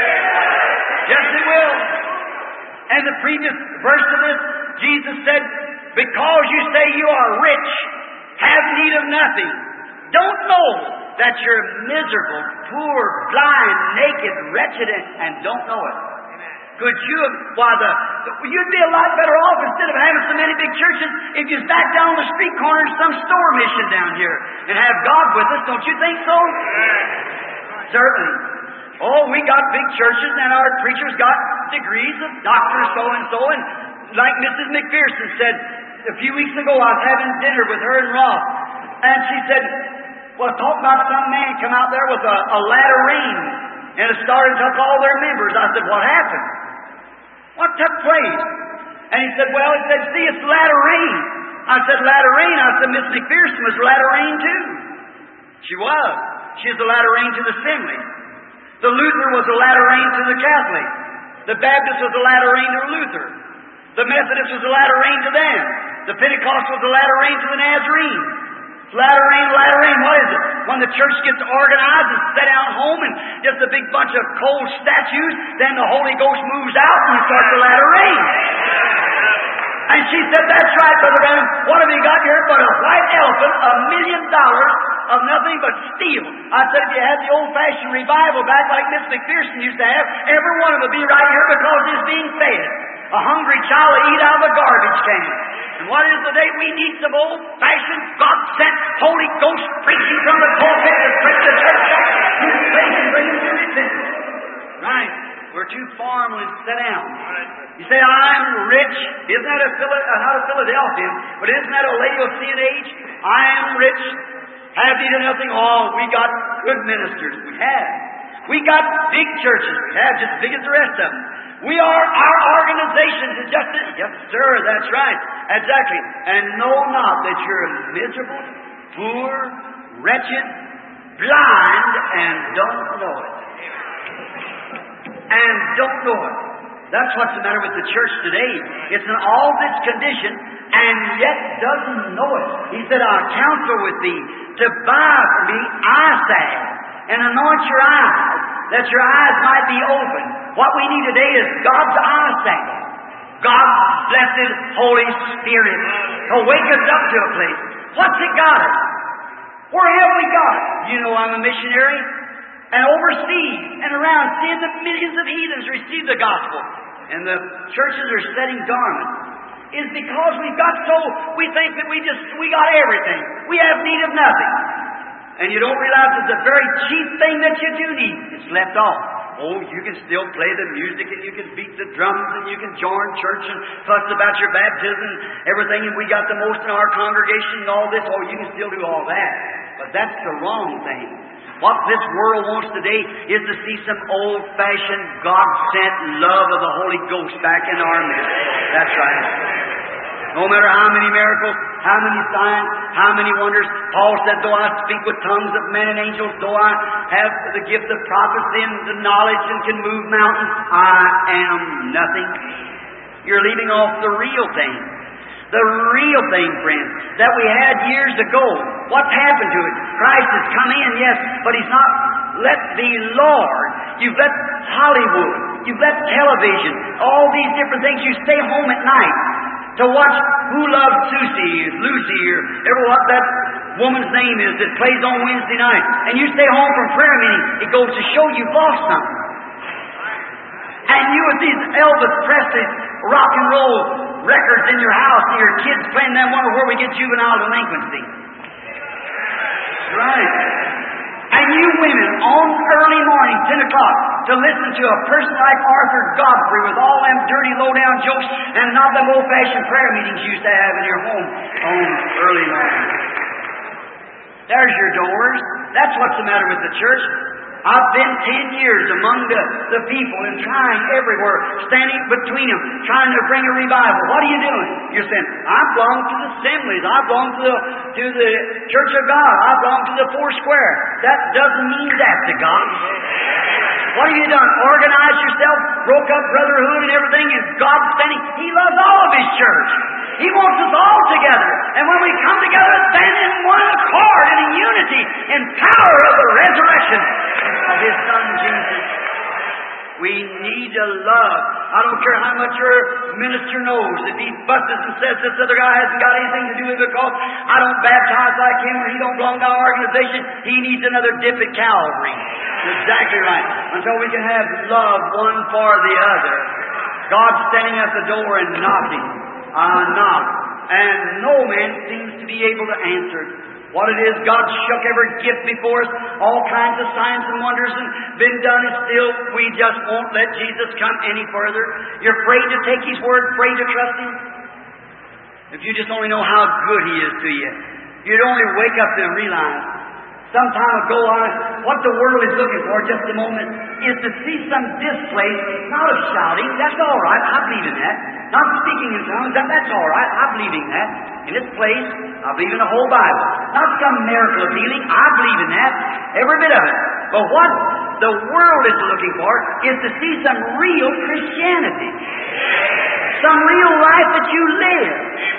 Yes, it will. And the previous verse of this, Jesus said, because you say you are rich, have need of nothing, don't know that you're miserable, poor, blind, naked, wretched, and don't know it. Could you have, why the, you'd be a lot better off instead of having so many big churches if you was back down on the street corner in some store mission down here and have God with us. Don't you think so? Certainly. Oh, we got big churches and our preachers got degrees of doctors so-and-so. And like Missus McPherson said a few weeks ago, I was having dinner with her and Ross. And she said, well, talk about some man come out there with a, a ladder ring and it started and took all their members. I said, what happened? What took place? And he said, well, he said, see, it's ladder rain. I said, ladder rain? I said, Miss McPherson was ladder rain too. She was. She was the ladder rain to the Assembly. The Luther was the ladder rain to the Catholic. The Baptist was the ladder rain to Luther. The Methodist was the ladder rain to them. The Pentecost was the ladder rain to the Nazarene. Ladder rain, ladder rain, what is it? When the church gets organized and set out home and just a big bunch of cold statues, then the Holy Ghost moves out and you start the ladder rain. And she said, that's right, Brother Branham. What have you got here but a white elephant, a million dollars of nothing but steel? I said, if you had the old-fashioned revival back like Miss McPherson used to have, every one of them would be right here because it's being fed. A hungry child will eat out of a garbage can. And what is the day we need some old-fashioned, God-sent, Holy Ghost preaching from the pulpit to bring the church up to the place and bring them to repentance. Right. We're too formal and set down. You say, I'm rich. Isn't that a, uh, not a Philadelphian, but isn't that a Laodicean age? I am rich. Have need of nothing. Oh, we got good ministers. We have. We got big churches. We have, just as big as the rest of them. We are, our organizations is just this. Yes, sir, that's right. Exactly. And know not that you're miserable, poor, wretched, blind, and don't know it. And don't know it. That's what's the matter with the church today. It's in all this condition, and yet doesn't know it. He said, I'll counsel with thee to buy for me eye salve and anoint your eyes, that your eyes might be open. What we need today is God's eye salve. God's blessed Holy Spirit to wake us up to a place. What's it got us? Where have we got it? You know I'm a missionary. And overseas and around, seeing the millions of heathens receive the gospel. And the churches are setting dormant. Is because we've got so, we think that we just, we got everything. We have need of nothing. And you don't realize it's the very chief thing that you do need. It's left off. Oh, you can still play the music and you can beat the drums and you can join church and fuss about your baptism and everything, and we got the most in our congregation and all this. Oh, you can still do all that. But that's the wrong thing. What this world wants today is to see some old-fashioned, God-sent love of the Holy Ghost back in our midst. That's right. No matter how many miracles, how many signs, how many wonders. Paul said, though I speak with tongues of men and angels, though I have the gift of prophecy and the knowledge and can move mountains, I am nothing. You're leaving off the real thing. The real thing, friends, that we had years ago. What's happened to it? Christ has come in, yes, but He's not let the Lord. You've left Hollywood. You've left television. All these different things. You stay home at night to watch Who Loves Susie, Lucy, or ever what that woman's name is that plays on Wednesday night. And you stay home from prayer meeting. It goes to show you've lost something. And you with these Elvis Presley rock and roll records in your house and your kids playing them, wonder where we get juvenile delinquency. Right. And you women on early morning, ten o'clock, to listen to a person like Arthur Godfrey with all them dirty, low-down jokes and not them old-fashioned prayer meetings you used to have in your home on early morning. There's your doors. That's what's the matter with the church. I've been ten years among the, the people and trying everywhere, standing between them, trying to bring a revival. What are you doing? You're saying, I belong to the assemblies. I belong to the, to the Church of God. I belong to the Four Square. That doesn't mean that to God. What have you done? Organized yourself, broke up brotherhood and everything, and God's standing. He loves all of His church. He wants us all together. And when we come together, stand in one accord and in unity, in power of the resurrection of His Son, Jesus. We need to love. I don't care how much your minister knows. If he busses and says this other guy hasn't got anything to do with it because I don't baptize like him or he don't belong to our organization, he needs another dip at Calvary. Exactly right. Until we can have love one for the other. God's standing at the door and knocking. I knock. And no man seems to be able to answer it. What it is, God shook every gift before us, all kinds of signs and wonders and been done, and still we just won't let Jesus come any further. You're afraid to take His word, afraid to trust Him. If you just only know how good He is to you, you'd only wake up to realize. Some time ago, I, what the world is looking for, just a moment, is to see some display, not of shouting. That's all right. I believe in that. Not speaking in tongues. That, that's all right. I believe in that. In its place, I believe in the whole Bible. Not some miracle of healing. I believe in that. Every bit of it. But what the world is looking for is to see some real Christianity. Some real life that you live.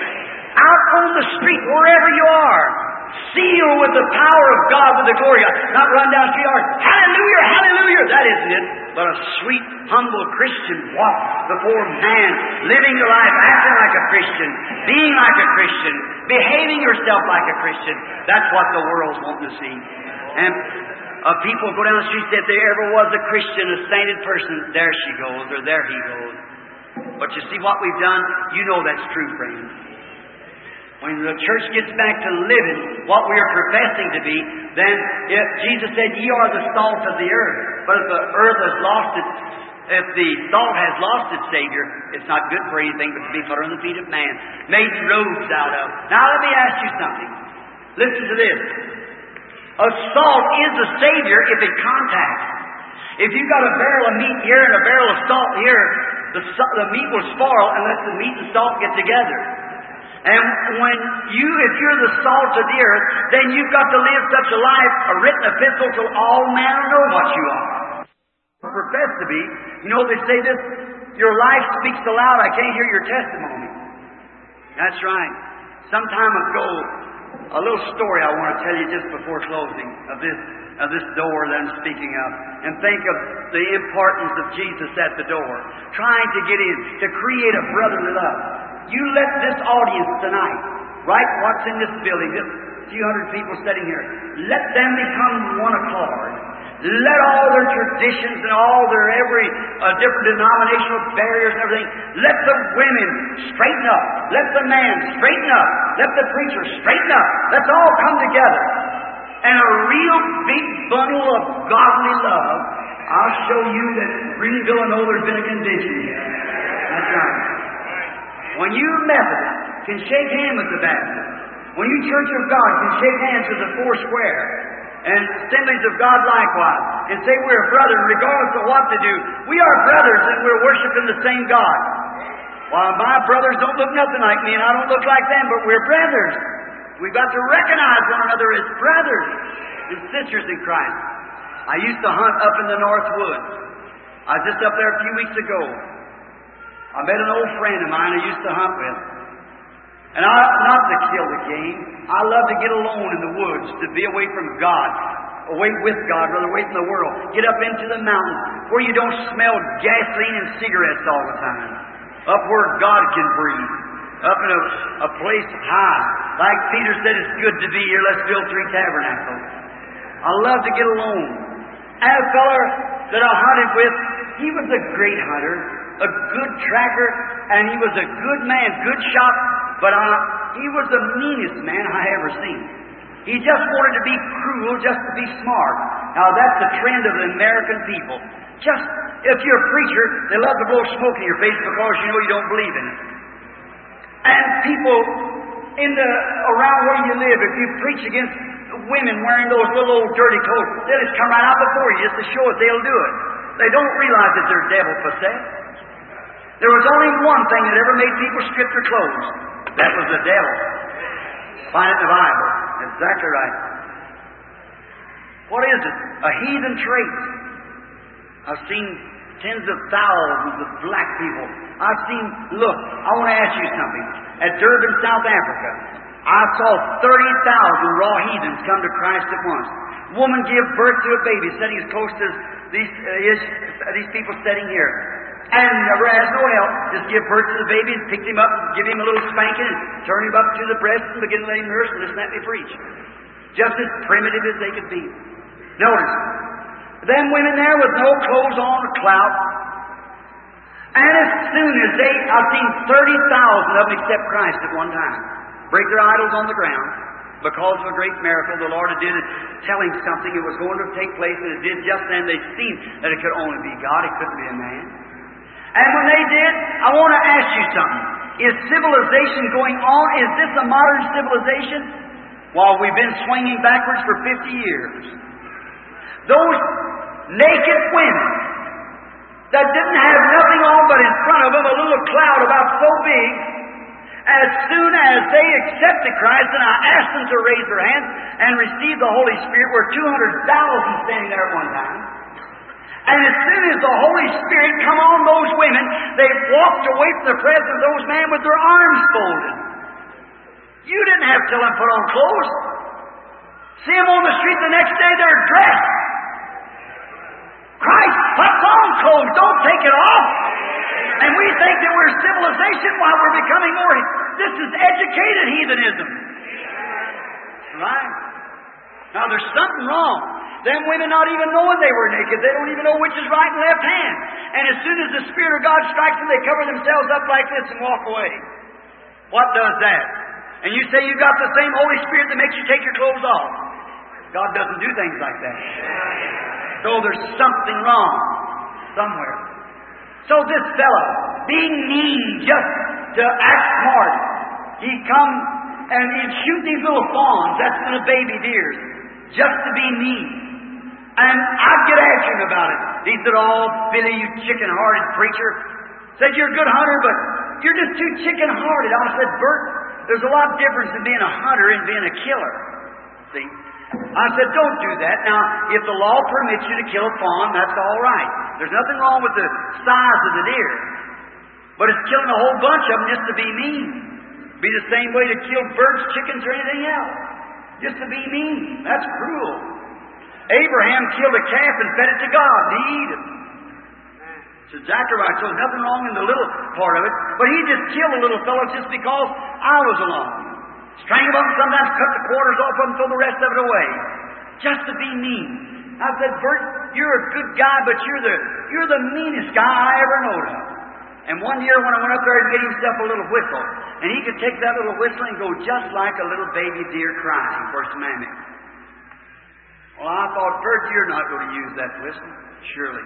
Out on the street, wherever you are. Sealed with the power of God, with the glory of God. Not run down the street or hallelujah, hallelujah. That isn't it. But a sweet, humble Christian walk before man, living your life, acting like a Christian, being like a Christian, behaving yourself like a Christian. That's what the world's wanting to see. And uh, people go down the street and say, if there ever was a Christian, a sainted person, there she goes, or there he goes. But you see what we've done? You know that's true, friends. When the church gets back to living what we are professing to be, then if Jesus said, ye are the salt of the earth. But if the earth has lost its, if the salt has lost its Savior, it's not good for anything but to be put on the feet of man, made robes out of. Now let me ask you something. Listen to this. A salt is a Savior if it contacts. If you've got a barrel of meat here and a barrel of salt here, the, the meat will spoil unless the meat and salt get together. And when you, if you're the salt of the earth, then you've got to live such a life, a written epistle, till all men know what you are. Profess to be. You know, they say this, your life speaks so loud, I can't hear your testimony. That's right. Some time ago, a little story I want to tell you just before closing of this, of this door that I'm speaking of. And think of the importance of Jesus at the door, trying to get in, to create a brotherly love. You let this audience tonight, right, what's in this building, this few hundred people sitting here, let them become one accord. Let all their traditions and all their every uh, different denominational barriers and everything, let the women straighten up. Let the man straighten up. Let the preacher straighten up. Let's all come together. And a real big bundle of godly love. I'll show you that Greenville and know there's been a convention here. That's right. When you Methodists can shake hands with the Baptists, when you Church of God can shake hands with the Four Square, and Assemblies of God likewise, and say we're brothers regardless of what to do, we are brothers and we're worshiping the same God. While my brothers don't look nothing like me and I don't look like them, but we're brothers. We've got to recognize one another as brothers and sisters in Christ. I used to hunt up in the North Woods. I was just up there a few weeks ago. I met an old friend of mine I used to hunt with. And I, not to kill the game, I love to get alone in the woods, to be away from God. away with God, rather away from the world. Get up into the mountains where you don't smell gasoline and cigarettes all the time. Up where God can breathe. Up in a, a place high. Like Peter said, it's good to be here. Let's build three tabernacles. I love to get alone. And a feller that I hunted with, he was a great hunter, a good tracker, and he was a good man, good shot, but I, he was the meanest man I ever seen. He just wanted to be cruel, just to be smart. Now that's the trend of the American people. Just, if you're a preacher, they love to blow smoke in your face because you know you don't believe in it. And people in the around where you live, if you preach against women wearing those little old dirty clothes, they'll just come right out before you just to show us they'll do it. They don't realize that they're devil possessed. There was only one thing that ever made people strip their clothes. That was the devil. Find it in the Bible. Exactly right. What is it? A heathen trait. I've seen tens of thousands of black people. I've seen, look, I want to ask you something. At Durban, South Africa, I saw thirty thousand raw heathens come to Christ at once. Woman give birth to a baby sitting as close as these, uh, is, uh, these people sitting here. And never has no help. Just give birth to the baby and pick him up and give him a little spanking and turn him up to the breast and begin to let him nurse and listen to me preach. Just as primitive as they could be. Notice, them women there with no clothes on or clout. And as soon as they, I've seen thirty thousand of them accept Christ at one time. Break their idols on the ground. Because of a great miracle the Lord did tell him something that was going to take place, and it did just then. They seen that it could only be God. It couldn't be a man. And when they did, I want to ask you something. Is civilization going on? Is this a modern civilization? While we've been swinging backwards for fifty years. Those naked women that didn't have nothing on but in front of them a little cloud about so big, as soon as they accepted Christ, and I asked them to raise their hands and receive the Holy Spirit, were two hundred thousand standing there at one time. And as soon as the Holy Spirit come on those women, they walked away from the presence of those men with their arms folded. You didn't have to tell them to put on clothes. See them on the street the next day, they're dressed. Christ puts on clothes, don't take it off. And we think that we're civilization while we're becoming more. This is educated heathenism. Right? Now there's something wrong. Them women not even knowing they were naked. They don't even know which is right and left hand. And as soon as the Spirit of God strikes them, they cover themselves up like this and walk away. What does that? And you say you've got the same Holy Spirit that makes you take your clothes off. God doesn't do things like that. So there's something wrong somewhere. So this fellow, being mean just to act smart, he'd come and he'd shoot these little fawns, that's in a baby deers, just to be mean. And I'd get after him about it. He said, "Oh, Billy, you chicken-hearted preacher." Said, "You're a good hunter, but you're just too chicken-hearted." I said, "Bert, there's a lot of difference in being a hunter and being a killer." See? I said, "Don't do that. Now, if the law permits you to kill a fawn, that's all right. There's nothing wrong with the size of the deer. But it's killing a whole bunch of them just to be mean. Be the same way to kill birds, chickens, or anything else. Just to be mean. That's cruel. Abraham killed a calf and fed it to God to eat it. So Zachariah, so there's nothing wrong in the little part of it. But he just killed a little fellow just because I was along. Strangle them, sometimes cut the quarters off of them, throw the rest of it away. Just to be mean. I said, "Bert, you're a good guy, but you're the you're the meanest guy I ever knowed of." And one year when I went up there, he made himself a little whistle. And he could take that little whistle and go just like a little baby deer crying for its mammy. Well, I thought, "Bert, you're not going to use that whistle, surely."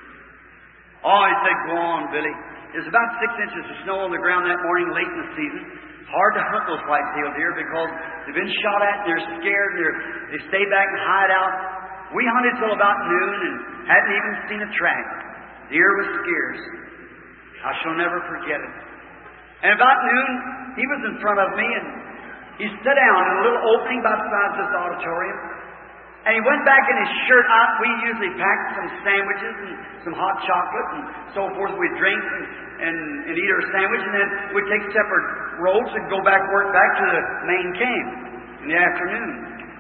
Oh, he said, "Go on, Billy." There's about six inches of snow on the ground that morning late in the season. Hard to hunt those white-tailed deer because they've been shot at and they're scared and they're, they stay back and hide out. We hunted till about noon and hadn't even seen a track. Deer was scarce. I shall never forget it. And about noon, he was in front of me and he sat down in a little opening by the side of this auditorium. And he went back in his shirt. I, we usually packed some sandwiches and some hot chocolate and so forth. We'd drink and, and, and eat our sandwich, and then we'd take separate roads and go back, work back to the main camp in the afternoon.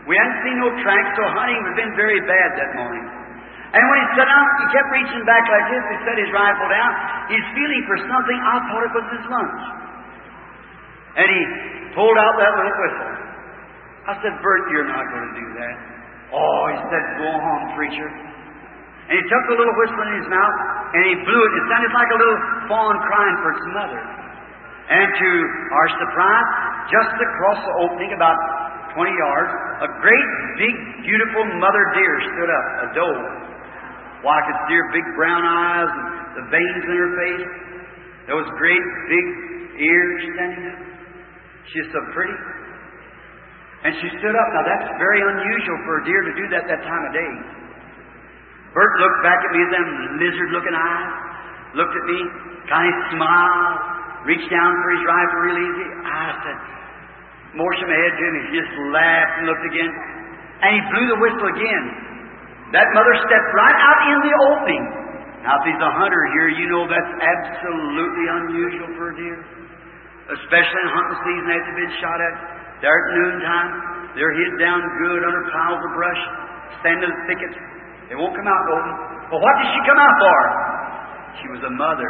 We hadn't seen no tracks, so hunting had been very bad that morning. And when he sat down, he kept reaching back like this. He set his rifle down. He's feeling for something. I thought it was his lunch. And he pulled out that little whistle. I said, Bert, you're not going to do that. Oh, he said, go on, preacher. And he took the little whistle in his mouth, and he blew it. It sounded like a little fawn crying for its mother. And to our surprise, just across the opening, about twenty yards, a great, big, beautiful mother deer stood up, a doe. Why, I could see her big brown eyes and the veins in her face. Those great, big ears standing up. She's so pretty. And she stood up. Now, that's very unusual for a deer to do that that time of day. Bert looked back at me with them lizard-looking eyes, looked at me, kind of smiled, reached down for his rifle real easy. I said, motioned my head to him. He just laughed and looked again. And he blew the whistle again. That mother stepped right out in the opening. Now, if he's a hunter here, you know that's absolutely unusual for a deer. Especially in hunting season after they've been shot at. There at noontime, they're hid down good under piles of brush, stand in the thickets. They won't come out golden. But what did she come out for? She was a mother.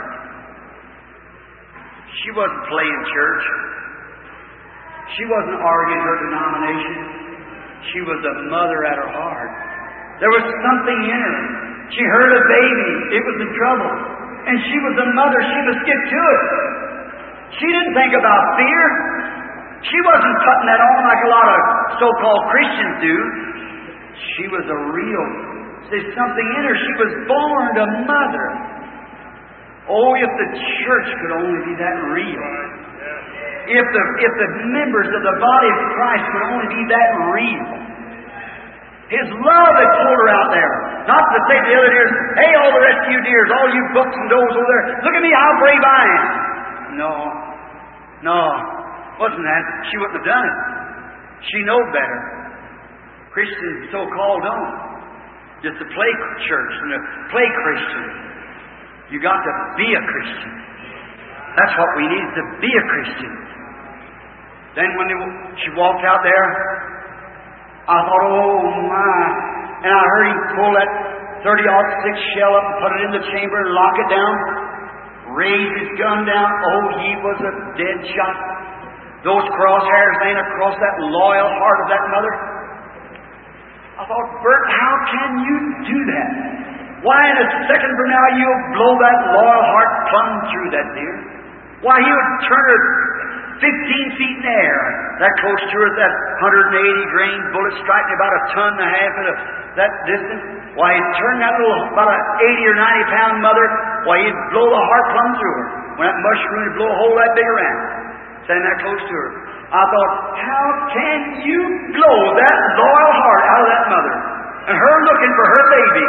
She wasn't playing church. She wasn't arguing her denomination. She was a mother at her heart. There was something in her. She heard a baby. It was in trouble. And she was a mother. She must get to it. She didn't think about fear. She wasn't putting that on like a lot of so-called Christians do. She was a real, there's something in her. She was born a mother. Oh, if the church could only be that real. If the, if the members of the body of Christ could only be that real. His love had pulled her out there. Not to say to the other deers, hey, all the rest of you deers, all you bucks and does over there, look at me, how brave I am. No. No. Wasn't that? She wouldn't have done it. She knowed better. Christians so-called don't. Just to play church and to play Christian. You got to be a Christian. That's what we need, to be a Christian. Then when they, she walked out there, I thought, oh my. And I heard him pull that thirty aught six shell up and put it in the chamber and lock it down. Raise his gun down. Oh, he was a dead shot. Those crosshairs laying across that loyal heart of that mother. I thought, Bert, how can you do that? Why, in a second from now, you'll blow that loyal heart plumb through that deer. Why, he would turn her fifteen feet in the air, that close to her, that one hundred eighty grain bullet striking about a ton and a half at a, that distance. Why, he'd turn that little, about an eighty or ninety pound mother, why, he'd blow the heart plumb through her. When that mushroom would blow a hole that big around, standing that close to her. I thought, how can you blow that loyal heart out of that mother? And her looking for her baby.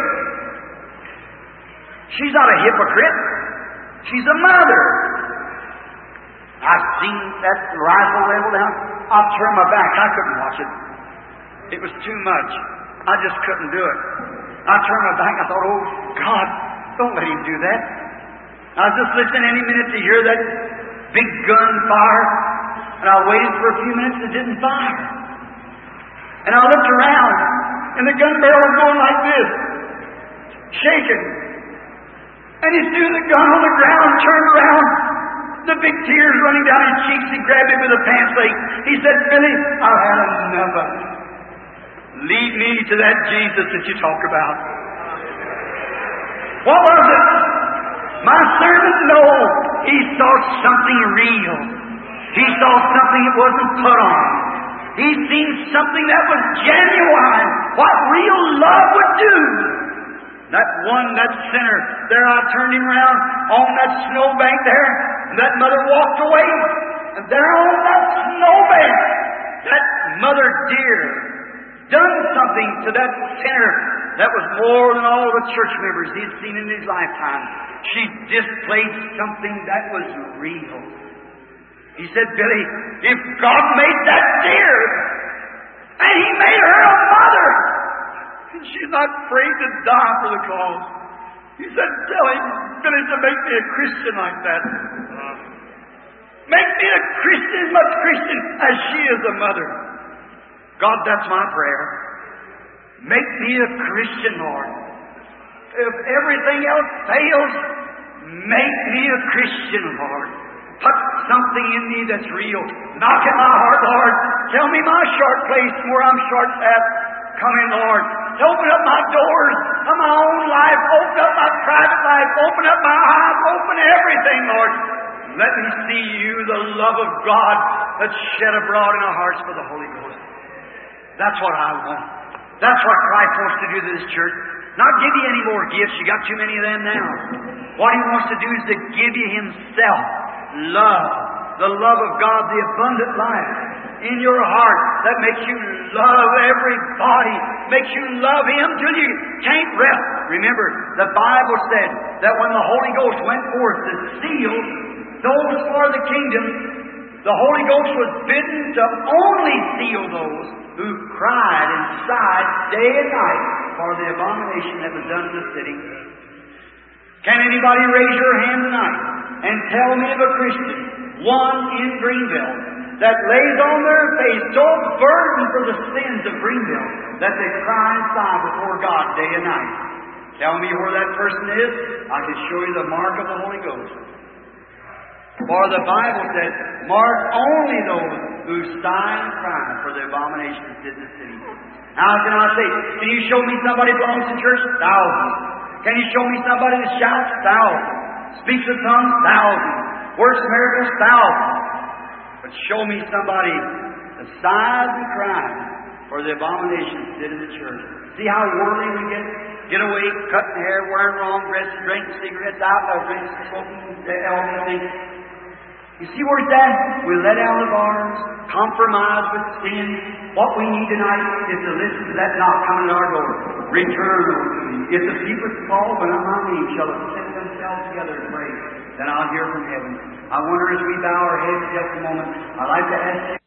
She's not a hypocrite. She's a mother. I've seen that rifle level down. I turned my back. I couldn't watch it. It was too much. I just couldn't do it. I turned my back. I thought, oh, God, don't let him do that. I was just listening any minute to hear that big gun fire. And I waited for a few minutes and it didn't fire. And I looked around, and the gun barrel was going like this, shaking. And he threw the gun on the ground, turned around, the big tears running down his cheeks. He grabbed it with a pants leg. He said, Billy, I've had enough of it. Lead me to that Jesus that you talk about. What was it? My servant, no. He saw something real. He saw something that wasn't put on. He seen something that was genuine. What real love would do. That one, that sinner, there I turned him around on that snowbank there, and that mother walked away. And there on that snowbank, that mother deer done something to that sinner that was more than all the church members he'd seen in his lifetime. She displayed something that was real. He said, Billy, if God made that deer, and He made her a mother, and she's not afraid to die for the cause. He said, tell him, Billy, to make me a Christian like that. Make me a Christian, as much Christian as she is a mother. God, that's my prayer. Make me a Christian, Lord. If everything else fails, make me a Christian, Lord. Put something in me that's real. Knock at my heart, Lord. Tell me my short place and where I'm short at. Come in, Lord. Open up my doors of my own life. Open up my private life. Open up my eyes. Open everything, Lord. Let me see you, the love of God that's shed abroad in our hearts for the Holy Ghost. That's what I want. That's what Christ wants to do to this church. Not give you any more gifts. You got too many of them now. What He wants to do is to give you Himself. Love. The love of God, the abundant life in your heart that makes you love everybody, makes you love Him till you can't rest. Remember, the Bible said that when the Holy Ghost went forth to seal those for the kingdom, the Holy Ghost was bidden to only seal those who cried and sighed day and night for the abomination that was done in the city. Can anybody raise your hand tonight and tell me of a Christian, one in Greenville, that lays on their face so burdened for the sins of Greenville that they cry and sigh before God day and night? Tell me where that person is. I can show you the mark of the Holy Ghost. For the Bible says, mark only those who sigh and cry for the abominations in the city. Now can I say, can you show me somebody who belongs to church? Thousands. Can you show me somebody that shouts? Thousands. Speaks in tongues? Thousands. Works miracles? Thousands. But show me somebody that sighs and cries for the abominations did in the church. See how worldly we get? Get away, cutting hair, wearing wrong dresses, drinking cigarettes, alcohol drinks, smoking, all these things. You see where it's at? We let out of arms, compromise with sin. What we need tonight is to listen to that knock coming at our door. Return unto me. If the people fall, but on my knees shall assemble themselves together and pray, then I'll hear from heaven. I wonder as we bow our heads just a moment, I'd like to ask you.